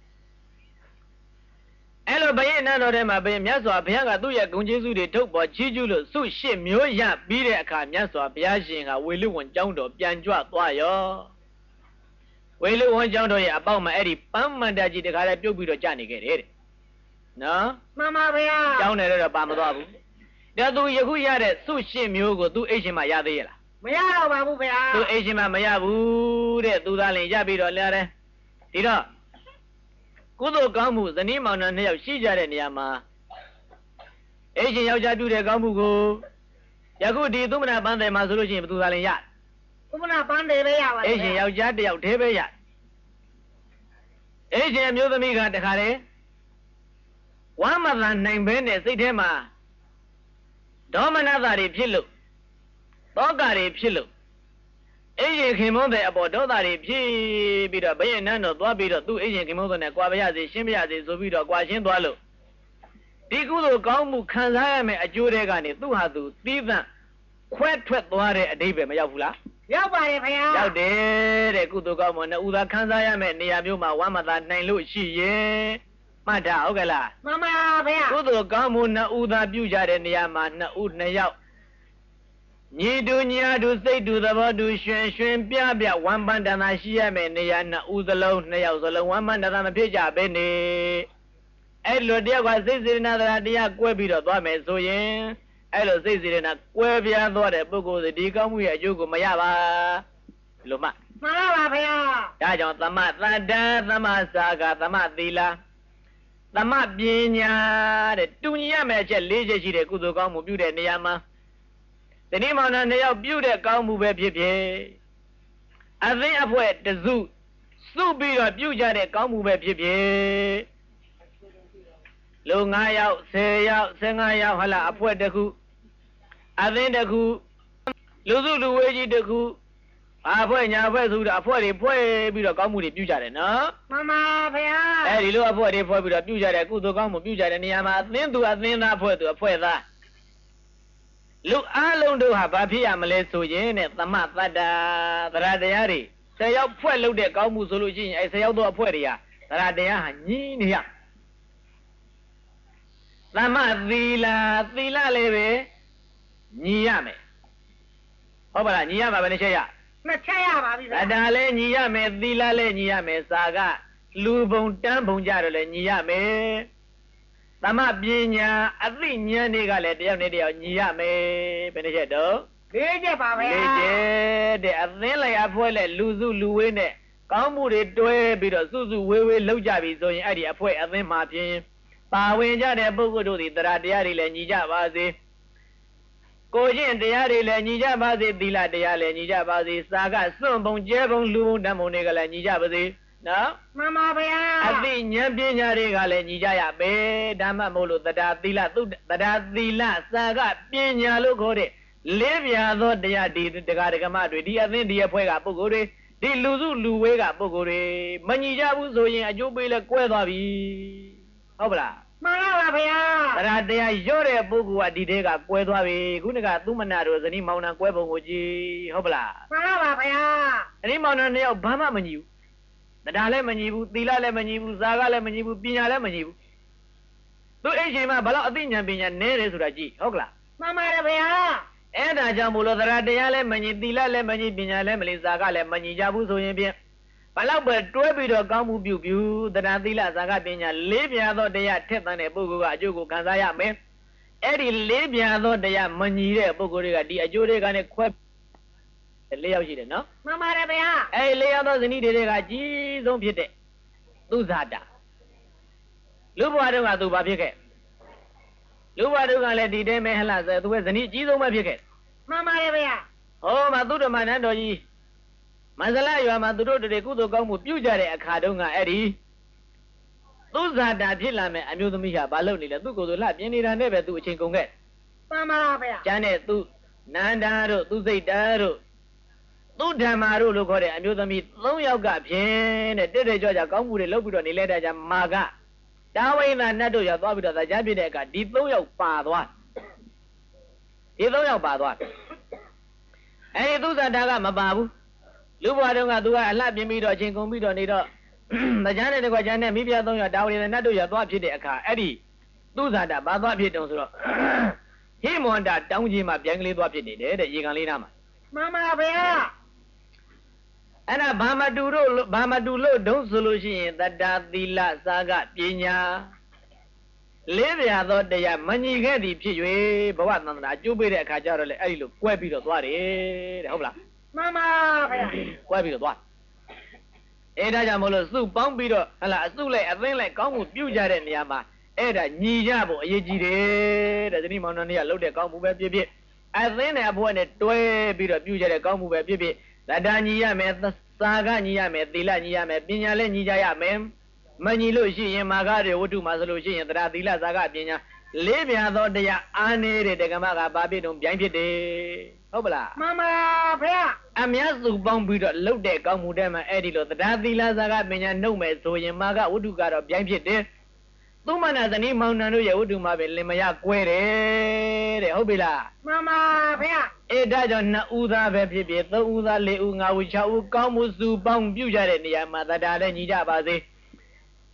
အဲ့လိုဘယင်းနန်းတော်ထဲမှာဘယင်းမြတ်စွာဘုရားကသူ့ရဲ့ဂုဏ်ကျေးဇူးတွေထုတ်ပေါ်ချီးကျူးလို့စုရှစ်မျိုးရပြီးတဲ့အခါမြတ်စွာဘုရားရှင်ကဝေလူဝန်ကျောင်းတော်ပြန်ကြွသွားရောဝေလူဝန်ကျောင်းတော်ရဲ့အပေါက်မှာအဲ့ဒီပန်းမန္တကြီးတခါလဲပြုတ်ပြီးတော့ကြာနေခဲ့တယ်တဲ့နော်မှန်ပါဗျာကျောင်းတယ်တော့ပါမသွားဘူးဒါသူယခုရတဲ့စုရှစ်မျိုးကိုသူအိတ်ရှင်မှာရသေးရဲ့လားမရတော့ပါဘူးဗျာသူအိတ်ရှင်မှာမရဘူးတဲ့သူသားလည်းရပြီးတော့လဲတယ်ဒီတော့ကုသိုလ်ကောင်းမှုဇနီးမောင်နှံနှစ်ယောက်ရှိကြတဲ့နေရာမှာအိရှင်ယောက်ျားပြုတဲ့ကောင်းမှုကိုယခုဒီသုမနာပန်းတယ်မှာဆိုလို့ရှိရင်ဘယ်သူသာလင်ရသုမနာပန်းတယ်ပဲရပါအိရှင်ယောက်ျားတစ်ယောက်တည်းပဲရအိရှင်အမျိုးသမီးကတခါလေဝမ်းမသာနိုင်ဘဲနဲ့စိတ်ထဲမှာဒေါမနတာတွေဖြစ်လို့တောကတွေဖြစ်လို့အိရင်ခင်မုန်းတဲ့အပေါ်ဒေါသတွေဖြစ်ပြီးတော့ဘယင်းနန်းတော်သွားပြီးတော့သူ့အိရင်ခင်မုန်းတဲ့ကွာပါရစေရှင်းပါရစေဆိုပြီးတော့ကွာရှင်းသွားလို့ဒီကုသိုလ်ကောင်းမှုခံစားရမယ်အကျိုးတွေကနေသူ့ဟာသူသီးသန့်ခွဲထွက်သွားတဲ့အဓိပ္ပာယ်မရောက်ဘူးလားရောက်ပါတယ်ခင်ဗျာရောက်တယ်တဲ့ကုသိုလ်ကောင်းမှုနဲ့ဥသာခံစားရမယ်နေရာမျိုးမှာဝမ်းမသာနိုင်လို့ရှိရင်မှတ်ထားဟုတ်ကဲ့လားမှန်ပါဗျာကုသိုလ်ကောင်းမှုနှစ်ဦးသာပြုကြတဲ့နေရာမှာနှစ်ဦးနှစ်ယောက်ညီတူညာတူစိတ်တူသဘောတူရွှင်ရွှင်ပြပြဝမ်းပန်းတန်တာရှိရမယ်နေရာနှစ်ဦးစလုံးနှစ်ယောက်စလုံးဝမ်းပန်းတန်တာမဖြစ်ကြဘဲနေအဲ့လိုတယောက်ကစိတ်စေတနာတရားကွဲပြီးတော့သွားမယ်ဆိုရင်အဲ့လိုစိတ်စေတနာကွဲပြားသွားတဲ့ပုဂ္ဂိုလ်ဒီကောင်းမှုရဲ့အကျိုးကိုမရပါလို့မှမှန်ပါဗျာဒါကြောင့်သမသတ္တသမစာကသမသီလသမပညာတဲ့တူညီရမယ့်အချက်၄ချက်ရှိတဲ့ကုသိုလ်ကောင်းမှုပြုတဲ့နေရာမှာဒီနေ့မှလည်းနှစ်ယောက်ပြုတဲ့ကောင်းမှုပဲဖြစ်ဖြစ်အသိအဖွဲတစုစုပြီးတော့ပြုကြတဲ့ကောင်းမှုပဲဖြစ်ဖြစ်လူ၅ယောက်၁၀ယောက်၁၅ယောက်ဟလာအဖွဲတစ်ခုအသိတစ်ခုလူစုလူဝေးကြီးတစ်ခုအဖွဲညာဖွဲဆိုတော့အဖွဲတွေဖွဲပြီးတော့ကောင်းမှုတွေပြုကြတယ်နော်မှန်ပါဗျာအဲဒီလိုအဖွဲတွေဖွဲပြီးတော့ပြုကြတဲ့ကုသိုလ်ကောင်းမှုပြုကြတဲ့နေရာမှာအသင်းသူအသင်းသားဖွဲသူအဖွဲသားလူအလုံးတို့ဟာဘာဖြစ်ရမလဲဆိုရင်တဲ့သမတတ္တာသရတရားတွေဆယ်ယောက်ဖွဲ့လုပ်တဲ့ကောင်းမှုဆိုလို့ရှိရင်အဲဆယ်ယောက်သောအဖွဲ့တွေဟာသရတရားဟာညီးနေရသမသီလသီလလည်းပဲညီရမယ်ဟုတ်ပါလားညီရမှာပဲနဲ့ချက်ရနှစ်ချက်ရပါပြီဗျာအတားလည်းညီရမယ်သီလလည်းညီရမယ်စာကလူပုံတန်းပုံကြတော့လည်းညီရမယ်သမပညာအသိဉာဏ်တွေကလည်းတယောက်နဲ့တယောက်ညီရမယ်ဘယ်နှချက်တော့လေးချက်ပါဗျာလေးချက်တဲ့အသင်းလိုက်အဖွဲလဲလူစုလူဝေးနဲ့ကောင်းမှုတွေတွဲပြီးတော့စုစုဝေးဝေးလောက်ကြပြီဆိုရင်အဲ့ဒီအဖွဲအသင်းမှာဖြင့်ပါဝင်ကြတဲ့ပုဂ္ဂိုလ်တို့ဒီတရားတရားတွေလည်းညီကြပါစေကိုချင်းတရားတွေလည်းညီကြပါစေသီလတရားလည်းညီကြပါစေစာကစွန့်ပုံကျဲပုံလူပုံတတ်ပုံတွေကလည်းညီကြပါစေနော်မှန်ပါဗျာအသိဉာဏ်ပညာတွေကလည်းညီကြရပဲဓမ္မမို့လို့တရားသီလသုတရားသီလစာကပညာလို့ခေါ်တဲ့လေးပြာသောတရားဒီတရားဓမ္မတွေဒီအသင်းဒီအဖွဲကပုဂ္ဂိုလ်တွေဒီလူစုလူဝေးကပုဂ္ဂိုလ်တွေမညီကြဘူးဆိုရင်အကျိုးပေးလဲကွဲသွားပြီဟုတ်ပလားမှန်ပါဗျာတရားတရားရော့တဲ့ပုဂ္ဂိုလ်ကဒီတဲကကွဲသွားပြီခုနကသူမနာတို့ဇနီးမောင်နှံကွဲပုံကိုကြည့်ဟုတ်ပလားမှန်ပါဗျာဇနီးမောင်နှံနှစ်ယောက်ဘာမှမညီဘူးတရားလည်းမညီဘူးသီလလည်းမညီဘူးဇာကလည်းမညီဘူးပညာလည်းမညီဘူးသူအဲ့ချိန်မှာဘလောက်အသိဉာဏ်ပညာနည်းတယ်ဆိုတာကြည့်ဟုတ်ကလားမှန်ပါဗျာအဲ့ဒါကြောင့်မို့လို့တရားတရားလည်းမညီသီလလည်းမညီပညာလည်းမလီဇာကလည်းမညီကြဘူးဆိုရင်ဖြင့်ဘလောက်ပဲတွဲပြီးတော့ကောင်းမှုပြုပြုတရားသီလဇာကပညာလေးပြားသောတရားထက်သန်တဲ့ပုဂ္ဂိုလ်ကအကျိုးကိုခံစားရမယ်အဲ့ဒီလေးပြားသောတရားမညီတဲ့ပုဂ္ဂိုလ်တွေကဒီအကျိုးတွေကနဲ့ခွဲလေးယောက်ရှိတယ်နော်မှန်ပါဗျာအဲ့လေးယောက်သောဇနီးတွေကကြီးဆုံးဖြစ်တဲ့သူဇာတာလူဘဝတုန်းကသူဘာဖြစ်ခဲ့လူဘဝတုန်းကလည်းဒီတဲမဲဟလာဆိုသူရဲ့ဇနီးကြီးဆုံးပဲဖြစ်ခဲ့မှန်ပါဗျာဟောမှာသူတော်မနန်းတော်ကြီးမန္တလာရွာမှာသူတို့တွေကုသိုလ်ကောင်းမှုပြုကြတဲ့အခါတုန်းကအဲ့ဒီသူဇာတာဖြစ်လာမဲ့အမျိုးသမီးဟာဘာလုပ်နေလဲသူကိုယ်ဆိုလှပြင်းနေတာနဲ့ပဲသူအချိန်ကုန်ခဲ့မှန်ပါဗျာကျန်တဲ့သူနန္ဒာတို့သူစိတ်တာတို့သူဓမ္မာတို့လို့ခေါ်တဲ့အမျိုးသမီး၃ယောက်ကဖြင့်တဲ့တက်တဲ့ကြောကြကောင်းမှုတွေလုပ်ပြီးတော့နေလဲတဲ့ကြမာကတာဝိနာနတ်တို့ရောက်သွားပြီးတော့ကြားပြတဲ့အခါဒီ၃ယောက်ပါသွားဒီ၃ယောက်ပါသွားအဲ့ဒီသူဇာတာကမပါဘူးလူဘွားတုန်းကသူကအလှပြင်းပြီးတော့အချိန်ကုန်ပြီးတော့နေတော့တရားနဲ့တကွာကျန်တဲ့မိဖုရား၃ယောက်တာဝိနာနတ်တို့ရောက်သွားဖြစ်တဲ့အခါအဲ့ဒီသူဇာတာဘာသွားဖြစ်တုံဆိုတော့ဟိမွန်တာတောင်းကြီးမှာပြန်ကလေးသွားဖြစ်နေတယ်တဲ့ရေကန်လေးနားမှာမှန်ပါဗျာအဲ့ဒါဘာမတူလို့ဘာမတူလို့ဒုံဆိုလို့ရှိရင်တတ္တာသီလစာကပညာလေးပြာသောတရားမညီခဲ့သည်ဖြစ်၍ဘဝသန္တနာအကျိုးပေးတဲ့အခါကျတော့လေအဲ့ဒီလိုကွဲပြီးတော့သွားတယ်တဲ့ဟုတ်လားမှန်ပါဗျာကွဲပြီးတော့သွားအဲ့ဒါကြောင့်မလို့စုပေါင်းပြီးတော့ဟလာအစုလိုက်အသင်းလိုက်ကောင်းမှုပြုကြတဲ့နေရာမှာအဲ့ဒါညီကြဖို့အရေးကြီးတယ်တဲ့ဇနီးမောင်နှံတွေကလှုပ်တဲ့ကောင်းမှုပဲဖြစ်ဖြစ်အသင်းနဲ့အဖို့နဲ့တွဲပြီးတော့ပြုကြတဲ့ကောင်းမှုပဲဖြစ်ဖြစ်တတညီရမယ်သာကညီရမယ်သီလညီရမယ်ပညာလည်းညီကြရမယ်မညီလို့ရှိရင်မာဂတွေဝတ္ထုမှာဆိုလို့ရှိရင်တရားသီလသာကပညာလေးပြာသောတရားအားနေတဲ့တက္ကမကဘာဖြစ်တုံပြိုင်ဖြစ်တယ်ဟုတ်ပလားမှန်ပါဗျာအများစုပေါင်းပြီးတော့လှုပ်တဲ့ကောင်းမှုတွေမှာအဲ့ဒီလိုတရားသီလသာကပညာနှုတ်မယ်ဆိုရင်မာဂဝတ္ထုကတော့ပြိုင်ဖြစ်တယ်သူမနာဇနီးမောင်နှံတို့ရဲ့ဝတ္ထုမှာပဲလင်မယားကွဲတယ်တဲ့ဟုတ်ပြီလားမှန်ပါဗျာအဲ့ဒါကြောင့်နှစ်ဦးသားပဲဖြစ်ဖြစ်သုံးဦးသားလေးဦးငါးဦးခြောက်ဦးကောင်းမှုစုပေါင်းပြုကြတဲ့နေရာမှာတရားလည်းညီကြပါစေ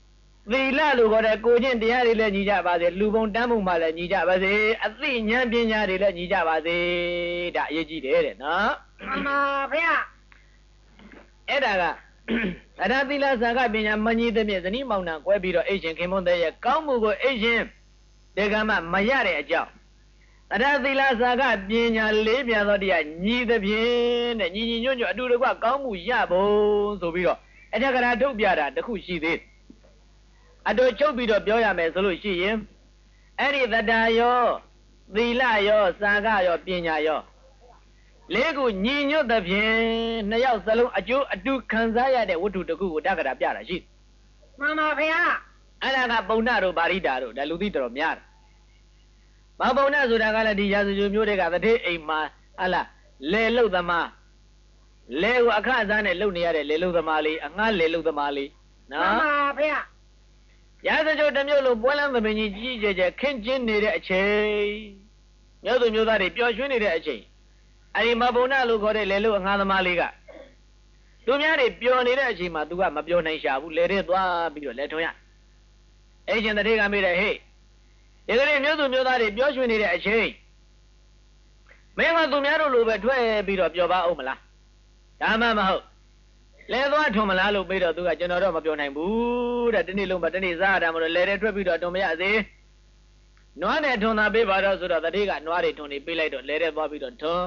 သီလလို့ခေါ်တဲ့ကိုချင်းတရားတွေလည်းညီကြပါစေလူပုံတမ်းမှုမှလည်းညီကြပါစေအသိဉာဏ်ပညာတွေလည်းညီကြပါစေဒါအရေးကြီးတယ်တဲ့နော်မှန်ပါဗျာအဲ့ဒါကအရာသီလဇာကပညာမညီသဖြင့်ဇနီးမောင်နှံကွဲပြီးတော့အိရှင်ခင်မွန်းတဲ့ရဲ့ကောင်းမှုကိုအိရှင်ဒီကမှမရတဲ့အကြောင်းအရာသီလဇာကပညာလေးပြန်သောတရားညီသဖြင့်တဲ့ညီညီညွတ်ညွတ်အတူတကွကောင်းမှုရဖို့ဆိုပြီးတော့အထက်ကရာထုတ်ပြတာတခုရှိသေးအတူချုပ်ပြီးတော့ပြောရမယ်ဆိုလို့ရှိရင်အဲ့ဒီသတ္တရောသီလရောဇာကရောပညာရောလေးခုညီညွတ်သဖြင့်နှစ်ယောက်စလုံးအကျိုးအတူခံစားရတဲ့ဝတ္ထုတစ်ခုကိုတက္ကရာပြတာရှိမှန်ပါဗျာအဲ့ဒါကပုံနာတို့ပါရိတာတို့ဒါလူသိတော်များတယ်ဘာပုံနာဆိုတာကလည်းဒီရာဇဂိုမျိုးတွေကတတိအိမ်မှာဟလာလေလုတ်သမားလေကိုအခအစားနဲ့လုတ်နေရတဲ့လေလုတ်သမားလေးအငှားလေလုတ်သမားလေးနော်မှန်ပါဗျာရာဇဂိုတစ်မျိုးလုံးပွဲလမ်းသမင်ကြီးကြီးကျယ်ကျယ်ခင်းကျင်းနေတဲ့အချိန်မျိုးသူမျိုးသားတွေပျော်ရွှင်နေတဲ့အချိန်အဲ့ဒီမဘုံနာလို့ခေါ်တဲ့လေလုတ်အငှားသမားလေးကသူများတွေပျော်နေတဲ့အချိန်မှာ तू ကမပျော်နိုင်ရှာဘူးလေတဲ့သွားပြီးတော့လေထွန်ရအဲ့ချင်းတတိကမေးတယ်ဟေ့ဒီကနေ့မျိုးသူမျိုးသားတွေပျော်ရွှင်နေတဲ့အချိန်မင်းကသူများတို့လိုပဲထွက်ပြီးတော့ပျော်ပါအောင်မလားဒါမှမဟုတ်လဲသွားထွန်မလားလို့ပြီးတော့ तू ကကျွန်တော်တော့မပျော်နိုင်ဘူးတဲ့ဒီနေ့လုံးမဒီနေ့စားရတာမလို့လဲတဲ့ထွက်ပြီးတော့တွန်မရစေနွားနဲ့ထွန်တာပေးပါတော့ဆိုတော့တတိကနွားတွေထွန်နေပေးလိုက်တော့လဲတဲ့သွားပြီးတော့ထွန်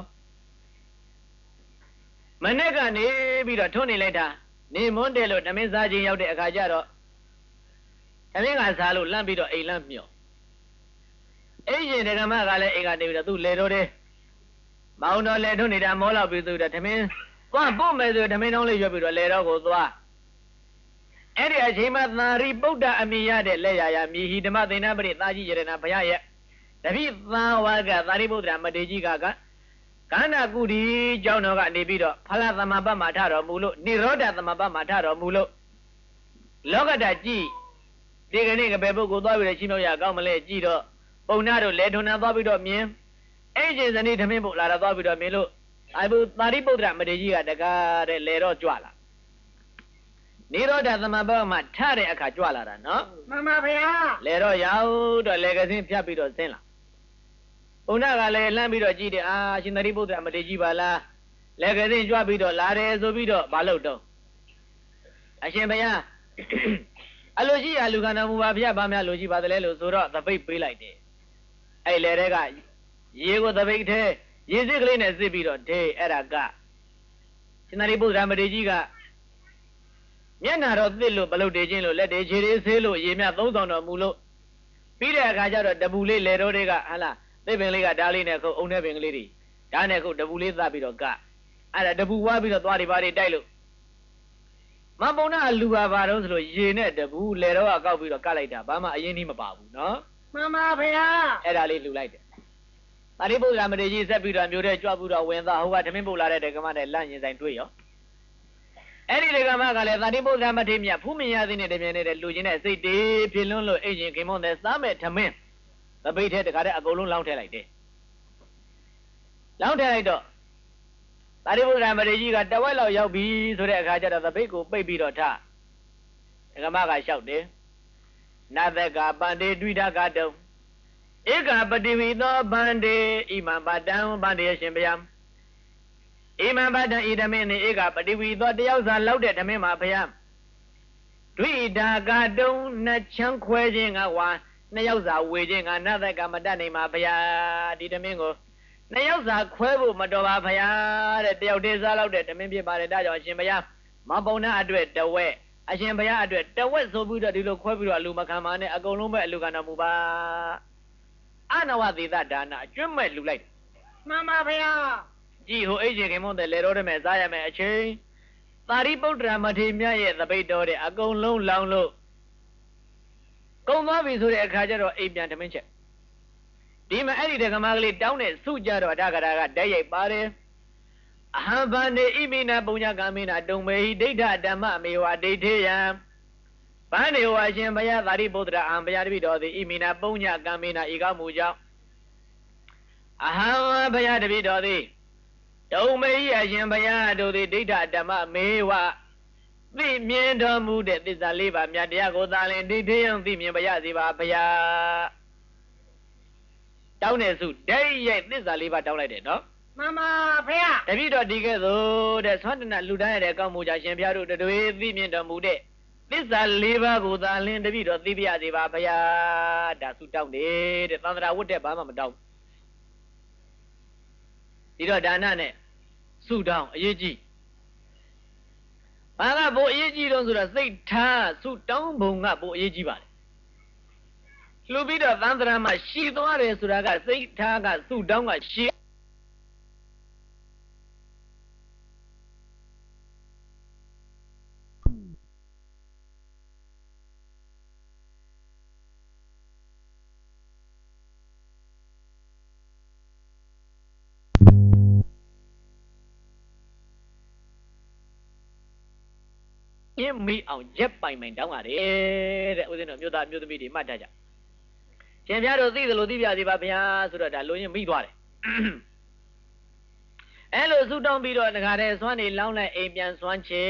မနေ့ကနေပြီးတော့ထွန်းနေလိုက်တာနေမွန်းတယ်လို့ဓမင်းစားခြင်းရောက်တဲ့အခါကျတော့ဓမင်းကစားလို့လန့်ပြီးတော့အိမ်လန့်မြော့အိမ်ရှင်ဒကမကလည်းအိမ်ကနေပြီးတော့သူ့လေတော့တယ်မောင်တော်လေထွန်းနေတာမောလောက်ပြီးသူတော့ဓမင်းသွားပို့မယ်ဆိုဓမင်းတောင်းလေးရွက်ပြီးတော့လေတော့ကိုသွားအဲ့ဒီအချိန်မှာသာရိပုတ္တအမိရတဲ့လက်ရရမြေဟိဓမ္မသေနပရိသာကြီးရတနာဘုရားရဲ့တပိသာဝကသာရိပုတ္တမတေကြီးကကကန္နာကုဒီကျောင်းတော်ကနေပြီးတော့ဖလားသမပတ်မှာထတော်မူလို့နိရောဓသမပတ်မှာထတော်မူလို့လောကဓာတ်ကြည့်ဒီကနေ့ကဘယ်ပုဂ္ဂိုလ်သွားပြီးတော့ရှင်းလို့ရကောင်းမလဲကြည့်တော့ပုံနာတို့လေထွန်နာသွားပြီးတော့မြင်အဲ့ဒီဇနီးသမင်းပုတ်လာတော့သွားပြီးတော့မြင်လို့အာဘုသာရိပုတ္တရမတေကြီးကတကားတဲ့လေတော့ကြွလာနိရောဓသမပတ်မှာထတဲ့အခါကြွလာတာနော်မှန်ပါဗျာလေတော့ရောက်တော့လေကစင်းဖြတ်ပြီးတော့ဆင်းလာဘုန်းကလည်းလှမ်းပြီးတော့ကြည့်တယ်အာရှင်သာရိပုတ္တရာမတေကြီးပါလားလက်ကစင်းကြွပြီးတော့လာတယ်ဆိုပြီးတော့မလုပ်တော့အရှင်ဘုရားအလိုရှိရလူခန္ဓာမူပါဘုရားဗာများလိုရှိပါသလဲလို့ဆိုတော့သပိတ်ပေးလိုက်တယ်အဲ့လေတဲ့ကရေကိုသပိတ်ထဲရေစစ်ကလေးနဲ့စစ်ပြီးတော့ဒဲအဲ့ဒါကရှင်သာရိပုတ္တရာမတေကြီးကမျက်နာတော့သစ်လို့မလုပ်တေခြင်းလို့လက်တွေခြေတွေဆေးလို့ရေမြသုံးဆောင်တော်မူလို့ပြီးတဲ့အခါကျတော့တပူလေးလေတော်တွေကဟလားသိပင်လေးကဓာလေးနဲ့ခုတ်အုံတဲ့ပင်ကလေးတွေဓာနဲ့ခုတ်တပူလေးသတ်ပြီးတော့ကအဲ့ဒါတပူဝါပြီးတော့သွားတွေပါတွေတိုက်လို့မပုံနာလူပါပါတော့ဆိုလို့ရေနဲ့တပူလေတော့ကကောက်ပြီးတော့ကလိုက်တာဘာမှအရင်ကြီးမပါဘူးနော်မှန်ပါဗျာအဲ့ဒါလေးလှူလိုက်တယ်သာရိပုတ္တရာမတေကြီးဆက်ပြီးတော့မျိုးတဲ့ကြွပြီးတော့ဝင်သွားဟိုကဓမင်းပုတ်လာတဲ့ဒကမနဲ့လန့်ရင်ဆိုင်တွေ့ရောအဲ့ဒီဒကမကလည်းသာရိပုတ္တရာမထေရမြတ်ဖူးမြင်ရသည်နဲ့တပြင်းနဲ့လူချင်းတဲ့စိတ်တေးဖြစ်လွန်းလို့အိမ်ရှင်ခင်မွန်းတဲ့စားမဲ့ဓမင်းသပိတ်ထဲတခါတည်းအကုန်လုံးလောင်းထည့်လိုက်တယ်လောင်းထည့်လိုက်တော့သာရိပုတ္တရာမထေရကြီးကတဝက်လောက်ရောက်ပြီဆိုတဲ့အခါကျတော့သပိတ်ကိုပိတ်ပြီးတော့ထဒကမကလျှောက်တယ်နာသကပန္တေဒွိဒကတုံဧကပတိဝိသောဗန္တေဣမံပတံဗန္တေရှင်ဗျာဣမံပတံဣဓမင်းနေဧကပတိဝိသောတယောက်စာလောက်တဲ့ဓမင်းမှာဗျာဒွိဒကတုံနှစ်ချမ်းခွဲခြင်းကဝါနှစ်ယောက်စာဝေခြင်းကနာသကမတတ်နိုင်ပါဗျာဒီဓမင်းကိုနှစ်ယောက်စာခွဲဖို့မတော်ပါဗျာတဲ့တယောက်တည်းစားလောက်တဲ့ဓမင်းဖြစ်ပါတယ်ဒါကြောင့်အရှင်ဘုရားမပုံနာအတွက်တဝက်အရှင်ဘုရားအတွက်တဝက်ဆိုပြီးတော့ဒီလိုခွဲပြီးတော့အလူမခံပါနဲ့အကုန်လုံးပဲအလူခံတော်မူပါအနဝသေသဒါနအကျွတ်မဲ့လူလိုက်မှန်ပါဗျာကြည်ဟိုအိတ်ချင်ခင်မွန်းတဲ့လေတော်တမဲ့စားရမယ်အချိန်သာရိပုတ္တရာမထေရမြတ်ရဲ့သပိတ်တော်တဲ့အကုန်လုံးလောင်းလို့ကုံသွားပြီဆိုတဲ့အခါကျတော့အိမ်ပြန်ဓမင်းချက်ဒီမှာအဲ့ဒီဒကမကလေးတောင်းတဲ့စုကြတော့ဒါကရာကတိုက်ရိုက်ပါတယ်အဟံဗန္ဒေဣမိနာပုညကမိနာတုံမေဟိဒိဋ္ဌဓမ္မမေဝဒိဋ္ဌေယံဗန္ဒေဝအရှင်ဘုရားသာရိပုတ္တရာအဟံဘုရားတပည့်တော်သည်ဣမိနာပုညကမိနာဤကောင်းမှုကြောင့်အဟံဘုရားတပည့်တော်သည်တုံမေဟိအရှင်ဘုရားတို့သည်ဒိဋ္ဌဓမ္မမေဝသိမြင်တော်မူတဲ့သစ္စာလေးပါးမြတ်တရားကိုသာလင်ဒိဋ္ဌိယံသိမြင်ပါရစေပါဗျာတောင်းနေစုဒိဋ္ဌိရဲ့သစ္စာလေးပါးတောင်းလိုက်တယ်နော်မှန်ပါဗျာတပည့်တော်ဒီကဲ့သို့တဲ့သွန်တနာလူတိုင်းရတဲ့ကောင်းမှုကြောင့်ရှင်ဘုရားတို့တွေသိမြင်တော်မူတဲ့သစ္စာလေးပါးကိုသာလင်တပည့်တော်သိပြရစေပါဗျာဒါစုတောင်းတယ်တဲ့သံဃာဝတ်တဲ့ဘာမှမတောင်းဒီတော့ဒါနနဲ့စုတောင်းအရေးကြီးဘာကဘို့အရေးကြီးတော့ဆိုတော့စိတ်ထားစုတောင်းပုံကဘို့အရေးကြီးပါလေလှူပြီးတော့သံဃာမှာရှည်သွားတယ်ဆိုတာကစိတ်ထားကစုတောင်းကရှည်ပြင်းမိအောင်ရက်ပိုင်ပိုင်တောင်းရတယ်တဲ့ဦးဇင်းတို့မြို့သားမြို့သမီးတွေမှတ်တတ်ကြရှင်ဘုရားတို့သိသလိုသိပြစီပါဗျာဆိုတော့ဒါလိုရင်မိသွားတယ်အဲ့လိုဆုတောင်းပြီးတော့တခါတည်းစွမ်းနေလောင်းလိုက်အိမ်ပြန်စွမ်းချေ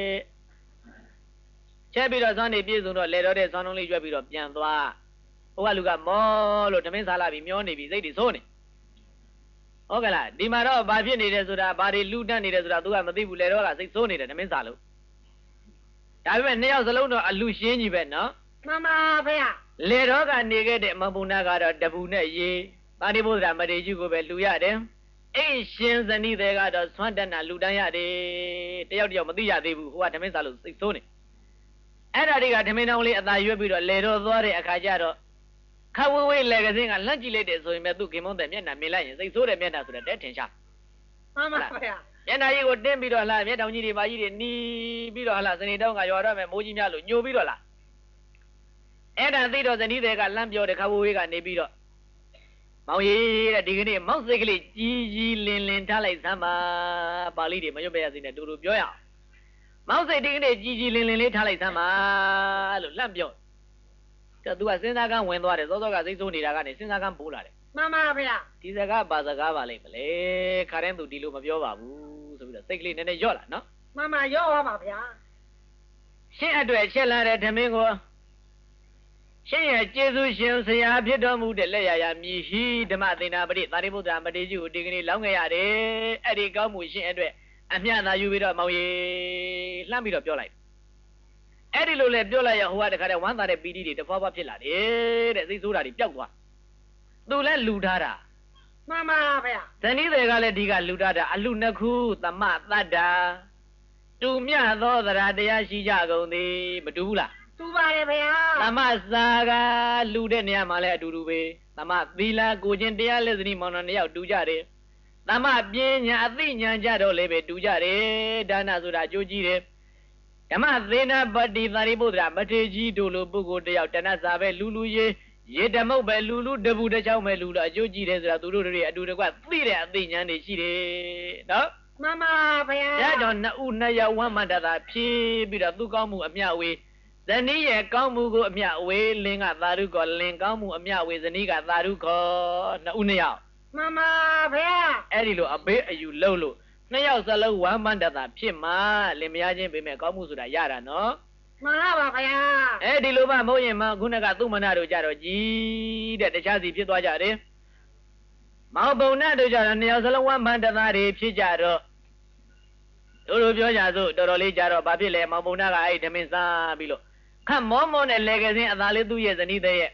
ချက်ပြီးတော့စွမ်းနေပြည့်စုံတော့လေတော့တဲ့စွမ်းလုံးလေးရွက်ပြီးတော့ပြန်သွားဟိုကလူကမောလို့ဓမင်းစားလာပြီးမျောနေပြီစိတ်တွေဆိုးနေဟုတ်ကဲ့လားဒီမှာတော့ဘာဖြစ်နေတယ်ဆိုတာဘာတွေလူတတ်နေတယ်ဆိုတာ तू ကမသိဘူးလေတော့ကစိတ်ဆိုးနေတယ်ဓမင်းစားလို့ဒါပေမဲ့နှစ်ယောက်စလုံးတော့အလူရှင်းကြီးပဲနော်မှန်ပါဗျာလေတော့ကနေခဲ့တဲ့မဘုံနာကတော့တပူနဲ့ရေပါတိဘုရားမတေကြီးကိုပဲလူရတယ်အိရှင်ဇနီးတွေကတော့သွမ်းတနာလူတန်းရတယ်တယောက်တယောက်မသိရသေးဘူးဟိုကဓမင်းစားလို့စိတ်ဆိုးနေအဲ့ဒါတွေကဓမင်းတောင်းလေးအသာရွက်ပြီးတော့လေတော့သွားတဲ့အခါကျတော့ခဝဝေးလေကစင်းကလှမ်းကြည့်လိုက်တဲ့ဆိုရင်ပဲသူ့ခင်မုန်းတဲ့မျက်နှာမြင်လိုက်ရင်စိတ်ဆိုးတဲ့မျက်နှာဆိုတဲ့တဲထင်ရှားမှန်ပါဗျာမျက်နှာကြီးကိုတင်းပြီးတော့လှမျက်တောင်ကြီးတွေပါကြီးတွေနီးပြီးတော့လှစနေတောင်းကရွာတော့မယ်မိုးကြီးများလို့ညိုပြီးတော့လှအဲ့ဒါသိတော့ဇနီးတွေကလမ်းပြောတဲ့ခဝဝေးကနေပြီးတော့မောင်ကြီးတဲ့ဒီကနေ့မောက်စိတ်ကလေးကြီးကြီးလင်းလင်းထားလိုက်စမ်းပါပါဠိတွေမရွတ်ပြရစီနဲ့တူတူပြောရအောင်မောက်စိတ်ဒီကနေ့ကြီးကြီးလင်းလင်းလေးထားလိုက်စမ်းပါလို့လမ်းပြောတော့သူကစဉ်းစားကန်းဝင်သွားတယ်စောစောကစိတ်ဆိုးနေတာကနေစဉ်းစားကန်းပိုးလာတယ်မှန်ပါဗျာဒီစကားပါစကားပါလိမ့်မလဲခါတဲ့သူဒီလိုမပြောပါဘူးဆိုပြီးတော့စိတ်ကလေးနည်းနည်းညော့လာနော်မှန်ပါညော့ပါပါဗျာရှင်းအတွက်ချက်လာတဲ့ဓမင်းကိုရှင်းရဲ့ကျေးဇူးရှင်ဆရာဖြစ်တော်မူတဲ့လက်ရရမြည်ဟိဓမ္မသေနာပရိသာရိပုတ္တရာမထေရကြီးကိုဒီကနေ့လောင်းခဲ့ရတယ်အဲ့ဒီကောင်းမှုရှင်အတွက်အမျှသာယူပြီးတော့မောင်ရီလှမ်းပြီးတော့ပြောလိုက်အဲ့ဒီလိုလေပြောလိုက်ရဟိုကတခါတည်းဝမ်းသာတဲ့ပီတိတွေတဖွာဖွာဖြစ်လာတယ်တဲ့စိတ်ဆိုးတာတွေပျောက်သွားသူလည်းလူထားတာမှန်ပါဗျာဇနီးတွေကလည်းဒီကလူထားတာအလူနှစ်ခုသမတတ္တာတူမြသောသရတရားရှိကြကုန်သည်မတူဘူးလားတူပါတယ်ဗျာသမစာကလူတဲ့နေရာမှာလည်းအတူတူပဲသမသီလကိုချင်းတရားလက်စနီမောင်နှံနှစ်ယောက်တူကြတယ်သမပညာအသိဉာဏ်ကြတော့လည်းပဲတူကြတယ်ဒါနဆိုတာအကျိုးကြီးတယ်ဓမ္မသေနာပတိသာရိပုတ္တရာမထေရကြီးတို့လိုပုဂ္ဂိုလ်တယောက်တဏ္ဍစာပဲလူလူရေးရေဓမုတ်ပဲလူလူတပူတစ်ချောင်းပဲလူလူအကျိုးကြီးတယ်ဆိုတာသူတို့တွေအတူတကွသိတဲ့အသိဉာဏ်တွေရှိတယ်နော်မှန်ပါဗျာဒါတော့နှစ်ဦးနှစ်ယောက်ဝမ်းမတတာဖြည်းပြီးတော့သူကောင်းမှုအမျှဝေဇနီးရဲ့ကောင်းမှုကိုအမျှဝေလင်းကသာဓုကောလင်းကောင်းမှုအမျှဝေဇနီးကသာဓုကောနှစ်ဦးနှစ်ယောက်မှန်ပါဗျာအဲ့ဒီလိုအဘေးအယူလှုပ်လို့နှစ်ယောက်စလုံးဝမ်းမတတာဖြစ်မှလင်မယားချင်းပြင်မဲ့ကောင်းမှုဆိုတာရတာနော်မှန်ပါဗျာအဲဒီလိုမှမဟုတ်ရင်မခုနကသူ့မနာတို့ကြတော့ကြီးတဲ့တခြားစီဖြစ်သွားကြတယ်မောင်ပုံနဲ့တို့ကြတော့နှစ်ယောက်စလုံးဝမ်းမတတာတွေဖြစ်ကြတော့တို့လိုပြောကြစို့တော်တော်လေးကြတော့ဘာဖြစ်လဲမောင်ပုံနဲ့ကအဲ့ဓမင်းစားပြီးလို့ခတ်မောမောနဲ့လေကစင်းအသာလေးသူ့ရဲ့ဇနီးတဲ့ရဲ့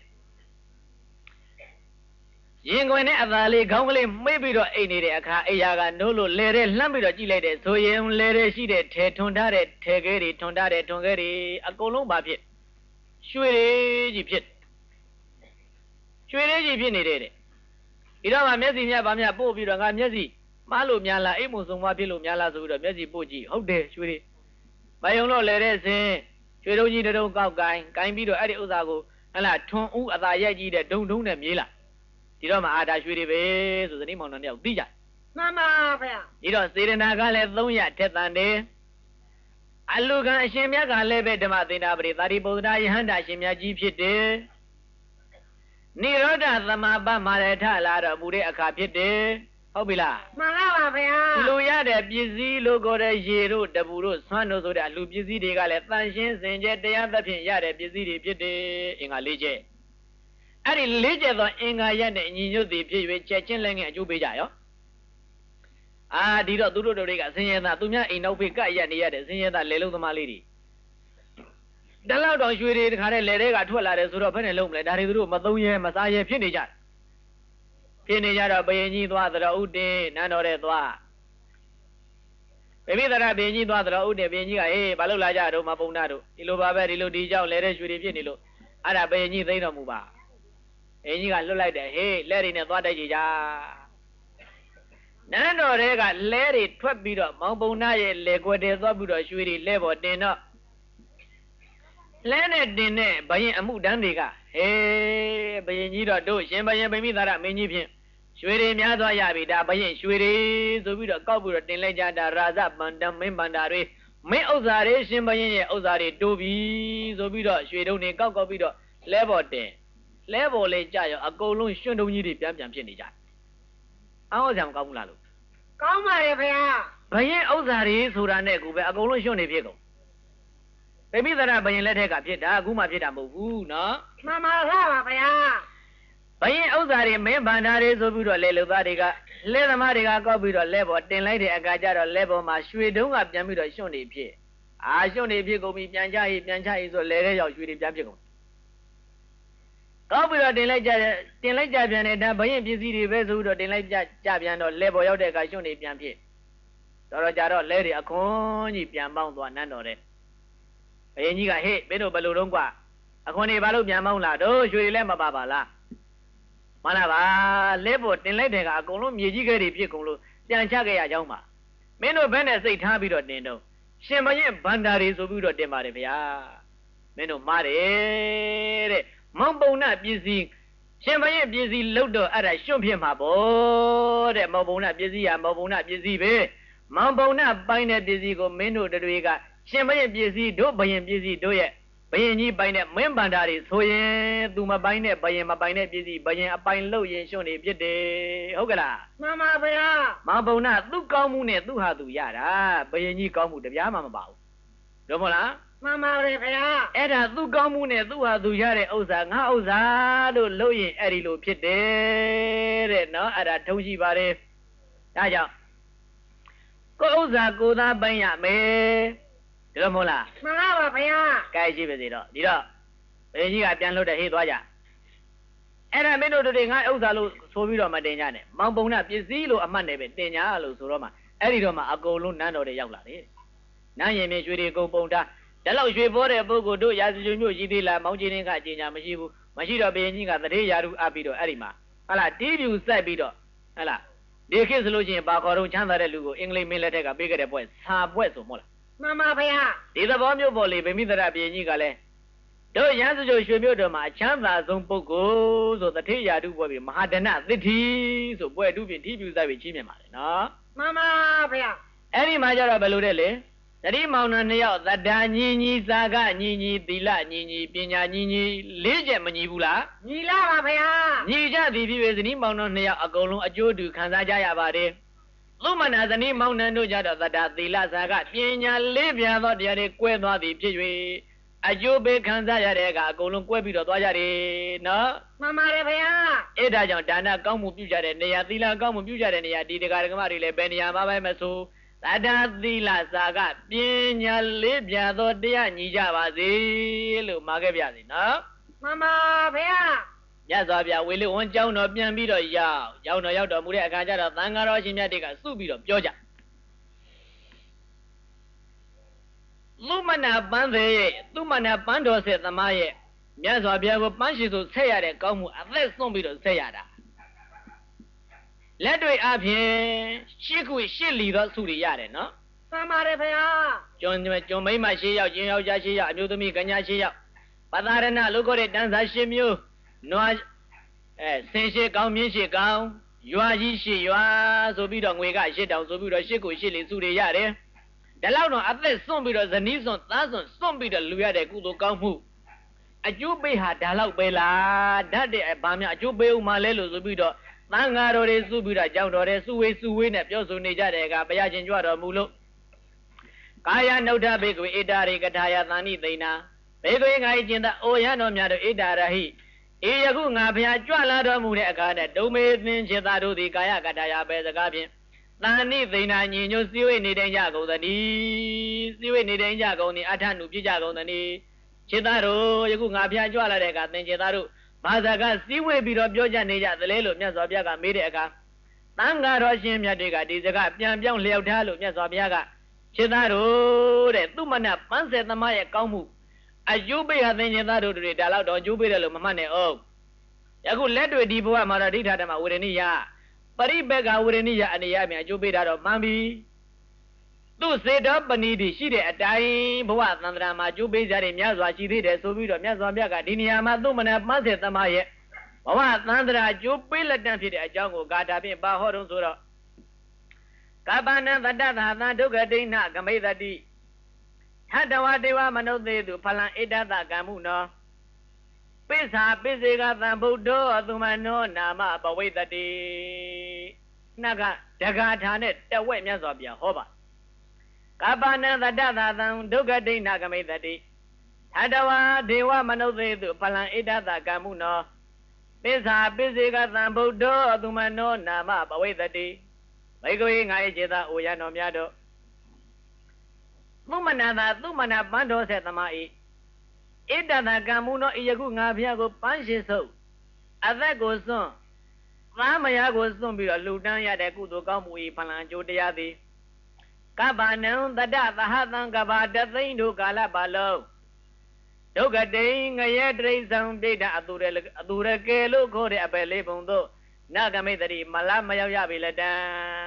ရင်ခွင်နဲ့အသာလေးခေါင်းကလေးမိတ်ပြီးတော့အိတ်နေတဲ့အခါအိယာကနိုးလို့လဲတဲ့လှမ်းပြီးတော့ကြည့်လိုက်တဲ့ဆိုရင်လဲတဲ့ရှိတဲ့ထဲထွန်ထားတဲ့ထဲခဲတွေထွန်ထားတဲ့ထွန်ခဲတွေအကုန်လုံးပါဖြစ်ရွှေကြီးဖြစ်ရွှေကြီးဖြစ်နေတဲ့တဲ့ဒီတော့မှမျက်စိမြတ်ဗာမြတ်ပို့ပြီးတော့ငါမျက်စိမှားလို့များလားအိမ်မုံဆုံးမဖြစ်လို့များလားဆိုပြီးတော့မျက်စိပို့ကြည့်ဟုတ်တယ်ရွှေတွေမယုံလို့လဲတဲ့စင်ရွှေတုံးကြီးတုံးကောက်ကိုင်းကိုင်းပြီးတော့အဲ့ဒီဥစ္စာကိုဟလာထွန်ဦးအသာရိုက်ကြီးတဲ့ဒုံဒုံနဲ့မြေးလာဒီတော့မှအာဒါရွှေတွေပဲဆိုဇနီးမောင်နှံတယောက်သိကြမှန်ပါဗျာဒီတော့စေရနာကလည်းသုံးရထက်တန်တယ်အလူကံအရှင်မြတ်ကလည်းပဲဓမ္မသေနာပရိသာရိပုတ္တရာယဟန္တာရှင်မြတ်ကြီးဖြစ်တယ်နိရောဓသမပမာရထလာတော်မူတဲ့အခါဖြစ်တယ်ဟုတ်ပြီလားမှန်လားပါဗျာဒီလိုရတဲ့ပစ္စည်းလို့ခေါ်တဲ့ရေတို့တပူတို့ဆွမ်းတို့ဆိုတဲ့အလူပစ္စည်းတွေကလည်းတန်ရှင်းစင်ကြယ်တရားသဖြင့်ရတဲ့ပစ္စည်းတွေဖြစ်တယ်အင်္ဂါ၄ချက်အဲ့ဒီ၄ချက်သောအင်္ဂါရက်နဲ့ညီညွတ်သည်ဖြစ်၍ချက်ချင်းလည်းငယ်အကျိုးပေးကြရောအာဒီတော့သူတို့တွေကဆင်းရဲသားသူများအိမ်နောက်ဖေးကပ်ရက်နေရတဲ့ဆင်းရဲသားလေလုံးသမားလေးတွေတလောက်တော့ရွှေတွေတခါတည်းလေတွေကထွက်လာတယ်ဆိုတော့ဘယ်နဲ့လုံးမလဲဒါတွေသူတို့မသုံးရဲမစားရဲဖြစ်နေကြတယ်ဖြစ်နေကြတော့ဘယင်ကြီးသွားသတော်ဥတင်နန်းတော်တဲ့သွားဗိမိသရဘယင်ကြီးသွားသတော်ဥတင်ဘယင်ကြီးကဟေးဘာလို့လာကြတော့မပုံနာတို့ဒီလိုပါပဲဒီလိုဒီကြောက်လဲတဲ့ရွှေတွေဖြစ်နေလို့အဲ့ဒါဘယင်ကြီးသိမ့်တော်မူပါဘယင်ကြီးကလွတ်လိုက်တယ်ဟေးလက်တွေနဲ့သွားတိုက်ကြကြနန်းတော်တဲ့ကလဲတွေထွက်ပြီးတော့မောင်ပုံနာရဲ့လေကွက်တွေသွားပြီးတော့ရွှေတွေလဲပေါ်တင်တော့လဲနဲ့တင်တဲ့ဘယင်အမှုတန်းတွေကဟေးဘယင်ကြီးတော့တို့ရှင်ဘယင်ဗိမိသရမင်းကြီးဖြင့်ရွှေတွေများသွားရပြီဒါဘယင်ရွှေတွေဆိုပြီးတော့ကောက်ပြီးတော့တင်လိုက်ကြတာရာဇပန္တမင်းပန္တာတွေမင်းဥစ္စာတွေရှင်ဘယင်ရဲ့ဥစ္စာတွေတိုးပြီဆိုပြီးတော့ရွှေတုံးတွေကောက်ကောက်ပြီးတော့လဲပေါ်တင်လဲပေါ်လေးကြရောအကုန်လုံးရွှွန့်တုံးကြီးတွေပြန်ပြန်ဖြစ်နေကြအောင်းဆောင်ကောင်းဘူးလားလို့ကောင်းပါရဲ့ဗျာဘယင်ဥစ္စာတွေဆိုတာနဲ့ကိုပဲအကုန်လုံးရွှွန့်နေဖြစ်ကုန်ဗိမိသရဘယင်လက်ထက်ကဖြစ်တာအခုမှဖြစ်တာမဟုတ်ဘူးနော်မှန်ပါလားပါဗျာဘယင်ဥစ္စာတွေမင်းဗန္ဓာတွေဆိုပြီးတော့လဲလူသားတွေကလဲသမားတွေကကောက်ပြီးတော့လဲပေါ်တင်လိုက်တဲ့အခါကျတော့လဲပေါ်မှာရွှေတုံးကပြန်ပြီးတော့ရွှွန့်နေဖြစ်အာရွှွန့်နေဖြစ်ကုန်ပြီပြန်ချရေးပြန်ချရေးဆိုလဲတဲ့ရောက်ရွှေတွေပြန်ဖြစ်ကုန်ကောက်ပြီးတော့တင်လိုက်ကြတင်လိုက်ကြပြန်တဲ့ဒါဘယင်ပစ္စည်းတွေပဲဆိုပြီးတော့တင်လိုက်ကြကြပြန်တော့လဲပေါ်ရောက်တဲ့အခါရွှွန့်နေပြန်ဖြစ်တော်တော်ကြတော့လဲတွေအခွန်ကြီးပြန်ပေါင်းသွားနန်းတော်တဲ့ဘယင်ကြီးကဟေ့မင်းတို့ဘယ်လိုတော့ကွာအခွန်နေဘာလို့ပြန်ပေါင်းလာတို့ရွှေတွေလည်းမပါပါလားမှန်လားပါလဲပေါ်တင်လိုက်တဲ့ကအကုန်လုံးမြေကြီးခဲတွေဖြစ်ကုန်လို့ပြန်ချခဲ့ရကြောင်းပါမင်းတို့ဘယ်နဲ့စိတ်ထားပြီးတော့တင်တော့ရှင်ဘရင်ဗန္ဒာရီဆိုပြီးတော့တင်ပါတယ်ဗျာမင်းတို့မားတယ်တဲ့မောင်ပုံနာပစ္စည်းရှင်ဘရင်ပစ္စည်းလုတ်တော့အဲ့ဒါရွှွန့်ဖြစ်မှာပေါ့တဲ့မောင်ပုံနာပစ္စည်းဟာမောင်ပုံနာပစ္စည်းပဲမောင်ပုံနာပိုင်းတဲ့ပစ္စည်းကိုမင်းတို့တွေကရှင်ဘရင်ပစ္စည်းတို့ဘရင်ပစ္စည်းတို့ရဲ့ဘယင်ကြီးပိုင်တဲ့မင်းဗန္ဒာတွေဆိုရင်သူမပိုင်တဲ့ဘယင်မပိုင်တဲ့ပစ္စည်းဘယင်အပိုင်လို့ရင်ရွှွန့်နေဖြစ်တယ်ဟုတ်ကလားမှန်ပါဗျာမောင်ပုံနာသူ့ကောင်းမှုနဲ့သူ့ဟာသူရတာဘယင်ကြီးကောင်းမှုတပြားမှမပါဘူးđúngမလားမှန်ပါဗျာအဲ့ဒါသူ့ကောင်းမှုနဲ့သူ့ဟာသူရတဲ့ဥစ္စာငါဥစ္စာလို့လို့ရင်အဲ့ဒီလိုဖြစ်တယ်တဲ့နော်အဲ့ဒါထုံးရှိပါတယ်ဒါကြောင့်ကိုဥစ္စာကိုသာပိုင်ရမယ်ဒီလိုမဟုတ်လားမှန်ပါပါဗျာကဲရှိပါစေတော့ဒီတော့ဘယ်ကြီးကပြန်လို့တဲ့ဟေးသွားကြအဲ့ဒါမင်းတို့တွေငါဥစ္စာလို့ဆိုပြီးတော့မတင်ကြနဲ့မောင်ပုံနာပစ္စည်းလို့အမှတ်နဲ့ပဲတင်ကြလို့ဆိုတော့မှအဲ့ဒီတော့မှအကုန်လုံးနန်းတော်တွေရောက်လာတယ်နန်းရင်မြေရွှေတွေကုန်ပုံထားဒါလောက်ရွှေပေါ်တဲ့ပုဂ္ဂိုလ်တို့ရာဇဂိုမျိုးရှိသေးလားမောင်ကြီးတင်းကအကျဉ်းညာမရှိဘူးမရှိတော့ဘယင်ကြီးကတရေရာထူးအပ်ပြီးတော့အဲ့ဒီမှာဟလာတီးပြူစိုက်ပြီးတော့ဟလာဒီခေတ်ဆိုလို့ရှိရင်ဘာခေါ်တော့ချမ်းသာတဲ့လူကိုအင်္ဂလိပ်မင်းလက်ထက်ကပေးခဲ့တဲ့ပွဲစာပွဲဆိုမို့လားမှန်ပါဗျာဒီသဘောမျိုးပေါ်လေဗိမိသရဘယင်ကြီးကလည်းတို့ရန်စကြိုရွှေမြို့တော်မှာအချမ်းသာဆုံးပုဂ္ဂိုလ်ဆိုတထေရာထူးပွဲပြီးမဟာဒနသစ်ထီဆိုပွဲတူပြင်တီးပြူစိုက်ပြီးချီးမြှင့်ပါတယ်နော်မှန်ပါဗျာအဲ့ဒီမှာကျတော့ဘယ်လိုတဲ့လေတတိမောင်နှံနှစ်ယောက်သတ္တာညီညီစာကညီညီသီလညီညီပညာညီညီလေးချက်မညီဘူးလားညီလာပါဗျာညီကြသည်ဖြစ်ဖြစ်ဇနီးမောင်နှံနှစ်ယောက်အကုန်လုံးအကျိုးတူခံစားကြရပါတယ်သုမနာဇနီးမောင်နှံတို့ကြတော့သတ္တာသီလစာကပညာလေးပြားသောတရားတွေကွဲသွားသည်ဖြစ်၍အကျိုးပေးခံစားရတဲ့အခါအကုန်လုံးကွဲပြီးတော့သွားကြတယ်နော်မှန်ပါတယ်ဗျာအဲ့ဒါကြောင့်ဒါနကောင်းမှုပြုကြတဲ့နေရာသီလကောင်းမှုပြုကြတဲ့နေရာဒီတရားဓမ္မတွေလည်းဘယ်နေရာမှာပဲမဆိုသတ္တာသီလစာကပညာလေးပြားသောတရားညီကြပါစေလို့မှာခဲ့ပြစီနော်မှန်ပါဗျာမြတ်စွာဘုရားဝေလူဝန်ကျောင်းတော်ပြန်ပြီးတော့ရောက်ကျောင်းတော်ရောက်တော်မူတဲ့အခါကျတော့သံဃာတော်ရှင်မြတ်တွေကစုပြီးတော့ပြောကြလူမနာပန်းသေးရဲ့သူမနာပန်းတော်ဆက်သမားရဲ့မြတ်စွာဘုရားကိုပန်းရှိဆိုဆက်ရတဲ့ကောင်းမှုအသက်ဆုံးပြီးတော့ဆက်ရတာလက်တွေအပြင်ရှစ်ခုရှစ်လီသောစုတွေရတယ်နော်မှန်ပါတယ်ဗျာကျွန်းကျွန်းမိမရှစ်ယောက်ကျင်းယောက်ျားရှစ်ယောက်အမျိုးသမီးကညာရှစ်ယောက်ပသာရဏလို့ခေါ်တဲ့တန်းစာရှစ်မျိုးနွားအဲဆင်းရှစ်ကောင်းမြင်းရှစ်ကောင်းရွာကြီးရှစ်ရွာဆိုပြီးတော့ငွေကရှစ်တောင်ဆိုပြီးတော့ရှစ်ခုရှစ်လီစုတွေရတယ်ဒါလောက်တော့အသက်စွန့်ပြီးတော့ဇနီးစွန့်သားစွန့်စွန့်ပြီးတော့လူရတဲ့ကုသိုလ်ကောင်းမှုအကျိုးပေးဟာဒါလောက်ပဲလားဓာတ်တဲ့ဘာများအကျိုးပေးဦးမလဲလို့ဆိုပြီးတော့သံဃာတော်တွေစုပြီးတော့ကြောင်းတော်တွေစုဝေးစုဝေးနဲ့ပြောဆိုနေကြတဲ့အခါဘုရားရှင်ကြွတော်မူလို့ကာယနုဋ္ဌဘေကွေဣတာရိကထာယသန္တိသိဏဘေကွေငါ၏ကျင်သာအိုရတော်များတို့ဣတာရဟိအေယခုငါဘုရားကြွလာတော်မူတဲ့အခါနဲ့ဒုံမေသင်္ချေသာတို့သည်ကာယကထာယပဲစကားဖြင့်သန္တိသိဏညီညွတ်စည်းဝေးနေတိုင်းကြကုန်သတည်းစည်းဝေးနေတိုင်းကြကုန်သည်အထနုပြကြကုန်သတည်းခြေသားတို့ယခုငါဘုရားကြွလာတဲ့အခါသင်ခြေသားတို့ဘာသာကစည်းဝေးပြီးတော့ပြောကြနေကြသလဲလို့မြတ်စွာဘုရားကမေးတဲ့အခါသံဃာတော်ရှင်မြတ်တွေကဒီစကားပြန်ပြောင်းလျှောက်ထားလို့မြတ်စွာဘုရားကခြေသားတို့တဲ့သူမနပန်းစေသမားရဲ့ကောင်းမှုအကျိုးပေးဟာသင်ခြေသားတို့တွေဒါတော့တော့အကျိုးပေးတယ်လို့မမှတ်နဲ့အောင်ယခုလက်တွေ့ဒီဘဝမှာတော့ဒိဋ္ဌဓမ္မဝေဒနိယပရိပေကဝေဒနိယအနေရမြအကျိုးပေးတာတော့မှန်ပြီသူစေတောပဏိတိရှိတဲ့အတိုင်းဘဝသန္တရာမှာကျိုးပေးကြတဲ့မြတ်စွာရှိသေးတယ်ဆိုပြီးတော့မြတ်စွာဘုရားကဒီနေရာမှာသူ့မနပန်းစေသမားရဲ့ဘဝသန္တရာကျိုးပေးလက်တန့်ဖြစ်တဲ့အကြောင်းကိုဂါထာဖြင့်ပါဟောတုံးဆိုတော့ကပ္ပနံတတ္တသာသံဒုက္ခဒိဋ္ဌဂမိတတိထတဝဒေဝမနုဿေတုဖလံဣတတကံမှုနောပိစ္ဆာပိစေကသံဗုဒ္ဓောသုမနောနာမပဝိတတိနှကဒဂါထာနဲ့တဝက်မြတ်စွာဘုရားဟောပါကပ္ပနံတတ္တသာသံဒုက္ခဒိဋ္ဌဂမိတတိထတဝဒေဝမနုဿေတုဖလံဣတတကံမှုနောပိစ္ဆာပိစေကသံဗုဒ္ဓောသုမနောနာမပဝိတတိဘိကဝေငါ၏ခြေသာအိုရတော်များတို့သုမနာသာသုမနာပန်းတော်ဆက်သမား၏ဣတတကံမှုနောဤယခုငါဘုရားကိုပန်းရှိဆုပ်အသက်ကိုစွန့်သားမယားကိုစွန့်ပြီးတော့လှူဒန်းရတဲ့ကုသိုလ်ကောင်းမှု၏ဖလံအကျိုးတရားသည်ကပ္ပနံတတ္တသဟသံကဘာတသိန်းတို့ကာလပါလုံးဒုက္ခတိငရဲတရိစ္ဆံဒိဋ္ဌအတူရအတူရကဲလို့ခေါ်တဲ့အပယ်လေးပုံတို့နဂမိတ္တိမလားမရောက်ရပြီလက်တံ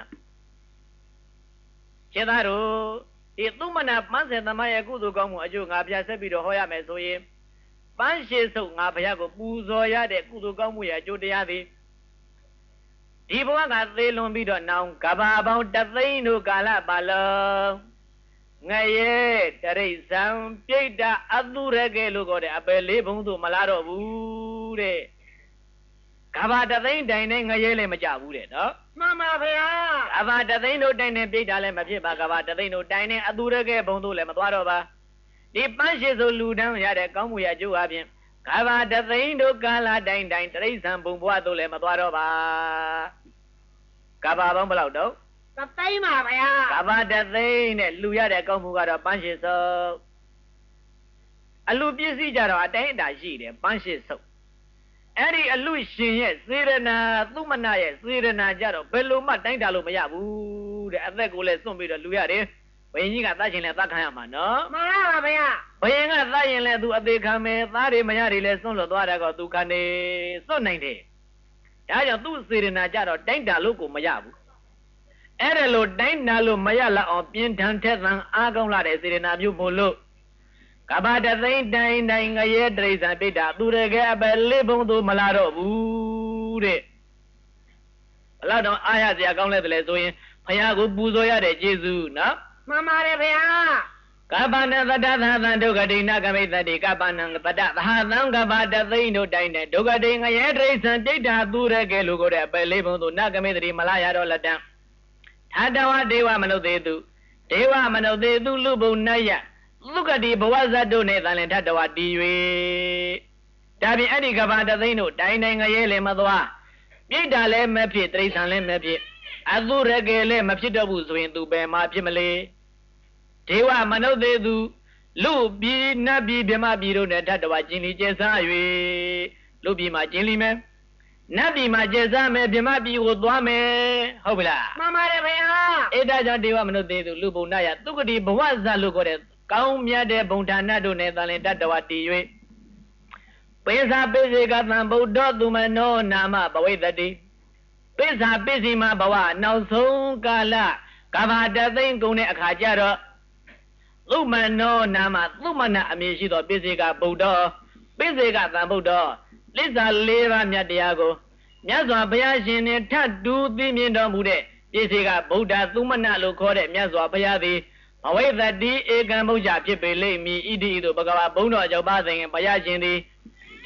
ခြေသားတို့ဒီသုမနာပန်းစေသမားရဲ့ကုသိုလ်ကောင်းမှုအကျိုးငါဘုရားဆက်ပြီးတော့ဟောရမယ်ဆိုရင်ပန်းရှိဆုပ်ငါဘုရားကိုပူဇော်ရတဲ့ကုသိုလ်ကောင်းမှုရဲ့အကျိုးတရားသည်ဒီဘဝကသေလွန်ပြီးတော့နောင်ကဘာပေါင်းတသိန်းတို့ကာလပါလုံးငရဲတရိစ္ဆံပြိတ္တအတုရကဲလို့ခေါ်တဲ့အပယ်လေးဘုံတို့မလာတော့ဘူးတဲ့ကဘာတသိန်းတိုင်နဲ့ငရဲလည်းမကြဘူးတဲ့နော်မှန်ပါဗျာကဘာတသိန်းတို့တိုင်နဲ့ပြိတ္တလည်းမဖြစ်ပါကဘာတသိန်းတို့တိုင်နဲ့အတုရကဲဘုံတို့လည်းမသွားတော့ပါဒီပန်းရှိဆိုလူတန်းရတဲ့ကောင်းမှုရအကျိုးအပြင်ကဘာတသိန်းတို့ကာလတိုင်တိုင်တရိစ္ဆံဘုံဘဝတို့လည်းမသွားတော့ပါကဘာပေါင်းဘယ်လောက်တော့တသိန်းပါဗျာကဘာတသိန်းနဲ့လူရတဲ့ကောင်းမှုကတော့ပန်းရှိဆုပ်အလူပစ္စည်းကြတော့အတိုင်းအတာရှိတယ်ပန်းရှိဆုပ်အဲ့ဒီအလူရှင်ရဲ့စေရနာသုမနာရဲ့စေရနာကြတော့ဘယ်လိုမှတိုင်းတာလို့မရဘူးတဲ့အသက်ကိုလည်းစွန့်ပြီးတော့လူရတယ်ဘယင်ကြီးကသတ်ချင်လဲသတ်ခံရမှာနော်မှန်ပါဗျာဘယင်ကသတ်ရင်လဲသူအသေးခံမယ်သားတွေမရတွေလဲစွန့်လွတ်သွားတယ်ကောသူခံနေစွန့်နိုင်တယ်ဒါကြောင့်သူ့စေရနာကြတော့တိုင်းတာလို့ကိုမရဘူးအဲ့ဒါလို့တိုင်းတာလို့မရလောက်အောင်ပြင်းထန်ထက်သန်အားကောင်းလာတဲ့စေရနာမျိုးမို့လို့ကဘာတသိန်းတိုင်တိုင်ငရဲတရိစ္ဆာန်ပိဋ္ဌသူရကအပယ်လေးဘုံသူမလာတော့ဘူးတဲ့ဘလောက်တော့အားရစရာကောင်းလဲတယ်လေဆိုရင်ဘုရားကိုပူဇော်ရတဲ့ကျေးဇူးနော်မှန်ပါတယ်ဗျာကပ္ပနံတတ္တသာသံဒုက္ခဒိဋ္ဌကမိတ္တိကပ္ပနံတတ္တသဟသံကဘာတသိန်းတို့တိုင်တဲ့ဒုက္ခဒိဋ္ဌငရဲတရိစ္ဆာန်ပိဋ္ဌသူရကဲလို့ကိုတဲ့အပယ်လေးဘုံသူနကမိတ္တိမလာရတော့လက်တံထတဝဒေဝမနုဿေတုဒေဝမနုဿေတုလူဘုံနယသုကတိဘဝဇတ်တို့နဲ့တန်လင်ထတဝတည်၍ဒါပြင်အဲ့ဒီကဘာတသိန်းတို့တိုင်တိုင်ငရဲလည်းမသွားပြိတ္တာလည်းမဖြစ်တိရစ္ဆာန်လည်းမဖြစ်အသုရကေလည်းမဖြစ်တော့ဘူးဆိုရင်သူဘယ်မှာဖြစ်မလဲဒေဝမနုဿေတုလူပြည်နတ်ပြည်ဗြဟ္မပြည်တို့နဲ့ထတဝကျင်လီကျဲစား၍လူပြည်မှာကျင်လီမယ်နတ်ပြည်မှာကျဲစားမယ်ဗြဟ္မပြည်ကိုသွားမယ်ဟုတ်ပြီလားမှန်ပါတယ်ဗျာအဲ့ဒါကြောင့်ဒေဝမနုဿေတုလူဘုံနယသုကတိဘဝဇတ်လို့ခေါ်တဲ့ကောင်းမြတ်တဲ့ဘုံဌာနတို့နဲ့တန်လင်တတဝတည်၍ပိစ္ဆာပိစေကသံဗုဒ္ဓသူမနောနာမပဝိတတိပိစ္ဆာပိစီမဘဝနောက်ဆုံးကာလကဘာတသိန်းကုန်တဲ့အခါကျတော့သုမနောနာမသုမနာအမည်ရှိသောပိစေကဗုဒ္ဓပိစေကသံဗုဒ္ဓသစ္စာလေးပါးမြတ်တရားကိုမြတ်စွာဘုရားရှင်နှင့်ထပ်တူသိမြင်တော်မူတဲ့ပိစေကဗုဒ္ဓသုမနာလို့ခေါ်တဲ့မြတ်စွာဘုရားသည်ဘဝိတ္တိဧကံဘုရားဖြစ်ပေလိမ့်မည်ဣတိဤသို့ဘဂဝါဘုန်းတော်ကြောင့်ပါစဉ်ဘုရားရှင်သည်ဒ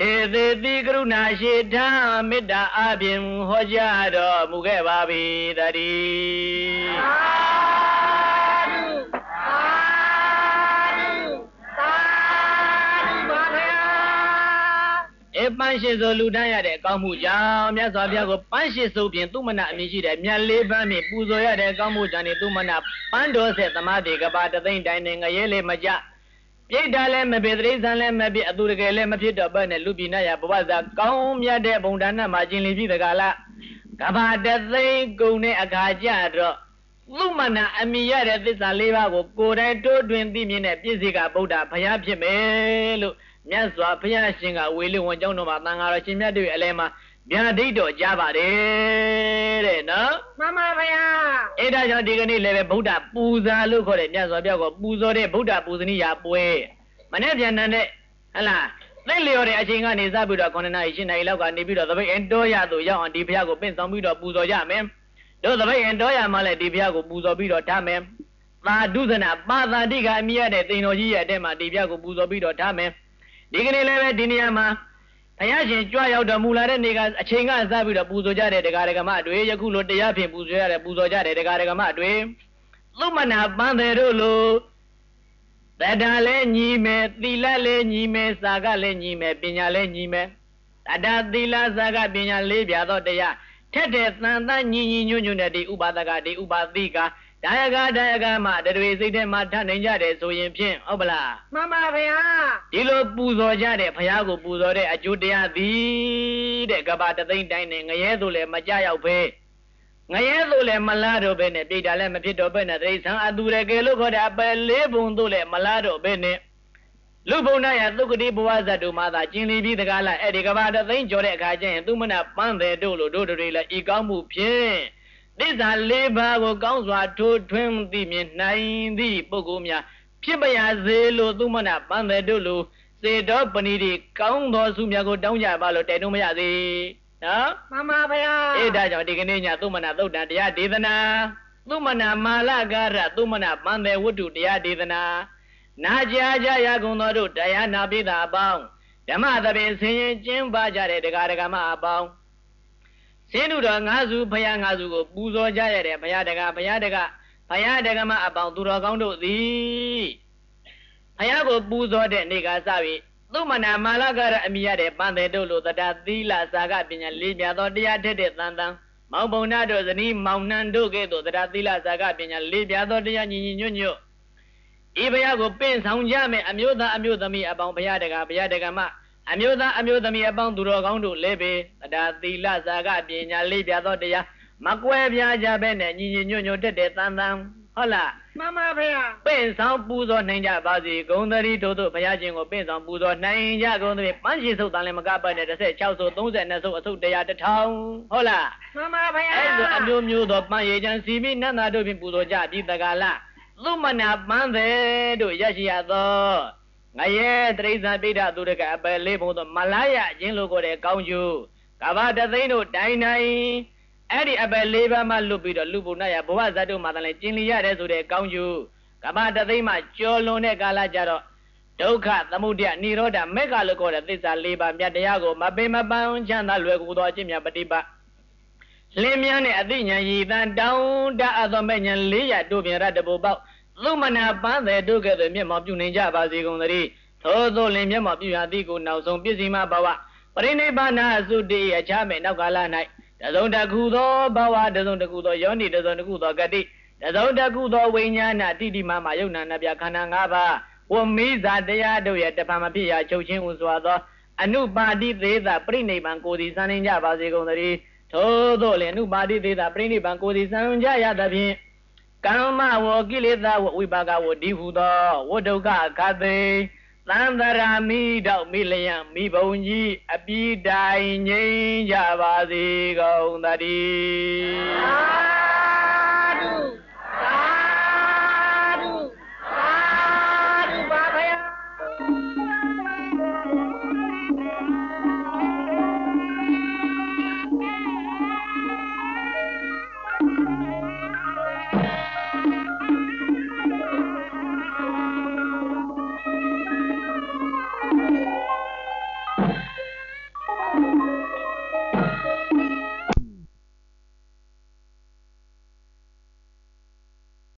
ထေသေးတိကရုဏာရှိထားမေတ္တာအပြင်ဟောကြားတော်မူခဲ့ပါပြီတည်းသာဓုသာဓုသာဓုပါဗျာအပန်းရှိဆိုလူတန်းရတဲ့အကောင်းမှုကြောင့်မြတ်စွာဘုရားကိုပန်းရှိဆိုဖြင့်သူမနာအမည်ရှိတဲ့မြတ်လေးပန်းဖြင့်ပူဇော်ရတဲ့အကောင်းမှုကြောင့်သူမနာပန်းတော်ဆက်သမားတေကပါတသိမ့်တိုင်းနဲ့ငရဲလေးမကြပြိတ္တာလည်းမဖြစ်တိရစ္ဆာန်လည်းမဖြစ်အသူတကယ်လည်းမဖြစ်တော့ဘဲနဲ့လူပြည်နာရဘဝစာကောင်းမြတ်တဲ့ဘုံဒါနမှာကျင်လည်ပြီတကားလားကဘာတသိမ့်ကုန်တဲ့အခါကျတော့လူမနာအမိရတဲ့သစ္စာလေးပါးကိုကိုယ်တိုင်တိုးတွင်သိမြင်တဲ့ပြည့်စုံကဗုဒ္ဓဘုရားဖြစ်မယ်လို့မြတ်စွာဘုရားရှင်ကဝေလူဝန်ကျောင်းတော်မှာသံဃာတော်ရှင်မြတ်တို့ရဲ့အလဲမှာဗျာဒိတ်တော်ကြားပါတယ်တဲ့နော်မှန်ပါဗျာအဲ့ဒါကြောင့်ဒီကနေ့လည်းပဲဗုဒ္ဓပူဇာလို့ခေါ်တဲ့မြတ်စွာဘုရားကိုပူဇော်တဲ့ဗုဒ္ဓပူဇနိယာပွဲမနေ့ပြန်တဲ့ဟလားသိလျော်တဲ့အချိန်ကနေစပြီးတော့ခုနှစ်နာရီရှစ်နာရီလောက်ကနေပြီးတော့သပိတ်အင်တော်ရသို့ရောက်အောင်ဒီဘုရားကိုပင့်ဆောင်ပြီးတော့ပူဇော်ကြမယ်တို့သပိတ်အင်တော်ရမှလည်းဒီဘုရားကိုပူဇော်ပြီးတော့ထားမယ်သာဓုဇနာပါသာတိကအမိရတဲ့တိန်တော်ကြီးရဲ့အတက်မှာဒီဘုရားကိုပူဇော်ပြီးတော့ထားမယ်ဒီကနေ့လည်းပဲဒီနေရာမှာဘုရားရှင်ကြွရောက်တော်မူလာတဲ့နေ့ကအချိန်ကစပြီးတော့ပူဇော်ကြတဲ့တရားဓမ္မတွေယခုလိုတရားဖြင့်ပူဇော်ရတဲ့ပူဇော်ကြတဲ့တရားဓမ္မတွေသုမနာပန်းတယ်တို့လိုတတ္တာလည်းညီမယ်သီလလည်းညီမယ်စာကလည်းညီမယ်ပညာလည်းညီမယ်တတ္တာသီလစာကပညာလေးပြသောတရားထက်တဲ့သံသညီညီညွတ်ညွတ်တဲ့ဒီဥပါဒကဒီဥပါတိကဒါယကဒါယကမှတတွေစိတ်ထဲမှာထနိုင်ကြတယ်ဆိုရင်ဖြင့်ဟုတ်ပလားမှန်ပါဗျာဒီလိုပူဇော်ကြတဲ့ဘုရားကိုပူဇော်တဲ့အကျိုးတရားသည်တဲ့ကဘာတသိမ့်တိုင်းနဲ့ငရဲသို့လည်းမကြရောက်ပဲငရဲသို့လည်းမလားတော့ပဲနဲ့ပြိတ္တာလည်းမဖြစ်တော့ပဲနဲ့တိရစ္ဆာန်အသူရကယ်လို့ခေါ်တဲ့အပယ်လေးဘုံသို့လည်းမလားတော့ပဲနဲ့လူဘုံနာယသုက္ကတိဘဝဇတ်တို့မှာသာကျင်လီပြီးတကားလားအဲ့ဒီကဘာတသိမ့်ကြော်တဲ့အခါကျရင်သူမနာပန်းတယ်တို့လို့တို့တွေလည်းဤကောင်းမှုဖြင့်သစ္စာလေးပါးကိုကောင်းစွာထိုးထွင်းသိမြင်နိုင်သည့်ပုဂ္ဂိုလ်များဖြစ်ပါရစေလို့သူမနာပန်းတယ်တို့လို့စေတော်ပဏိတိကောင်းသောစုများကိုတောင်းကြပါလို့တိုက်တွန်းမရသေးနော်မှန်ပါဗျာအဲ့ဒါကြောင့်ဒီကနေ့ညသုမနာသုတ်တံတရားဒေသနာသုမနာမာလကာရသုမနာပန်းတယ်ဝတ္ထုတရားဒေသနာနာကြားကြရကုန်သောတို့တရားနာပိသအပေါင်းဓမ္မသဘင်ဆင်ရင်ကျင်းပကြတဲ့တရားဓမ္မအပေါင်းစင်းတို့တော်ငါးစုဘုရားငါးစုကိုပူဇော်ကြရတဲ့ဘုရားတကားဘုရားတကားဘုရားတကားမအပေါင်းသူတော်ကောင်းတို့သည်ဘုရားကိုပူဇော်တဲ့နေ့ကစပြီးသုမနာမာလကာရအမိရတဲ့ပန်းတယ်တို့လိုတတသီလစာကပညာလေးပြသောတရားထက်တဲ့တန်တန်မောင်ပုံနာတို့ဇနီးမောင်နှံတို့ကဲ့သို့တတသီလစာကပညာလေးပြသောတရားညီညီညွတ်ညွတ်ဤဘုရားကိုပင့်ဆောင်ကြမယ်အမျိုးသားအမျိုးသမီးအပေါင်းဘုရားတကားဘုရားတကားမအမျိုးသားအမျိုးသမီးအပေါင်းသူတော်ကောင်းတို့လည်းပဲတတသီလစာကပညာလေးပြသောတရားမကွဲပြားကြပဲနဲ့ညီညီညွတ်ညွတ်တတ်တဲ့တန်တန်ဟုတ်လားမှန်ပါဗျာပင့်ဆောင်ပူဇော်နိုင်ကြပါစေဂုံတရီတို့တို့ဘုရားရှင်ကိုပင့်ဆောင်ပူဇော်နိုင်ကြကုန်သဖြင့်ပန်းရှိစုတ်တန်လည်းမကပတ်နဲ့တစ်၆စုသုံး၂စုအစုတရားတစ်ထောင်ဟုတ်လားမှန်ပါဗျာအဲ့လိုအမျိုးမျိုးသောပန်းရည်ချမ်းစီမိနန္တာတို့ဖြင့်ပူဇော်ကြပြီးတကားလားသုမနာပန်းတယ်တို့ရရှိရသောငရဲတရိစ္ဆာန်ပိဋကသူတကအပယ်လေးဘုံသောမလာရခြင်းလို့ခေါ်တဲ့ကောင်းကျိုးကဘာတသိန်းတို့တိုင်တိုင်အဲ့ဒီအပယ်လေးပါးမှလွတ်ပြီးတော့လူဘုံနာရဘဝဇတ်တို့မှာတလည်းကျင်လီရတယ်ဆိုတဲ့ကောင်းကျိုးကဘာတသိန်းမှကျော်လွန်တဲ့ကာလကြတော့ဒုက္ခသမုဒယနိရောဓမေဃလို့ခေါ်တဲ့သစ္စာလေးပါးမြတ်တရားကိုမပင်မပန်းချမ်းသာလွယ်ကူသောအကျင့်မြတ်ပฏิပတ်လင်းမြန်းတဲ့အသိဉာဏ်ရည်တန်တောင်းတအပ်သောမဲ့ဉာဏ်လေးရတို့ပြင်ရတဘူပေါက်သုမနာပန်းတယ်တို့ကဲ့သို့မျက်မှောက်ပြုနိုင်ကြပါစေကုန်သတည်းထို့သောလင်မျက်မှောက်ပြုရသည်ကိုနောက်ဆုံးပြည့်စုံမဘဝပရိနိဗ္ဗာန်သုတိအခြားမဲ့နောက်ကာလ၌တစုံတခုသောဘဝတစုံတခုသောယောနိတစုံတခုသောဂတိတစုံတခုသောဝိညာဏတိတိမမယုံနာနပြခန္ဓာ၅ပါးဝမိဇာတရားတို့ရဲ့တဖန်မဖြစ်ရချုပ်ချင်းဥစွာသောအနုပါတိသေးသာပြိနိဗ္ဗာန်ကိုယ်စီစံနိုင်ကြပါစေကုန်သတည်းထို့သောလင်အနုပါတိသေးသာပြိနိဗ္ဗာန်ကိုယ်စီစံကြရသဖြင့်ကမ္မဝကိလေသာဝဝိပါကဝဒီဟုသောဝဒုက္ခခသိသံသရာမိတော့မိလျံမိဘုံကြီးအပိတိုင်ငြိမ်းကြပါစေကုန်သတည်း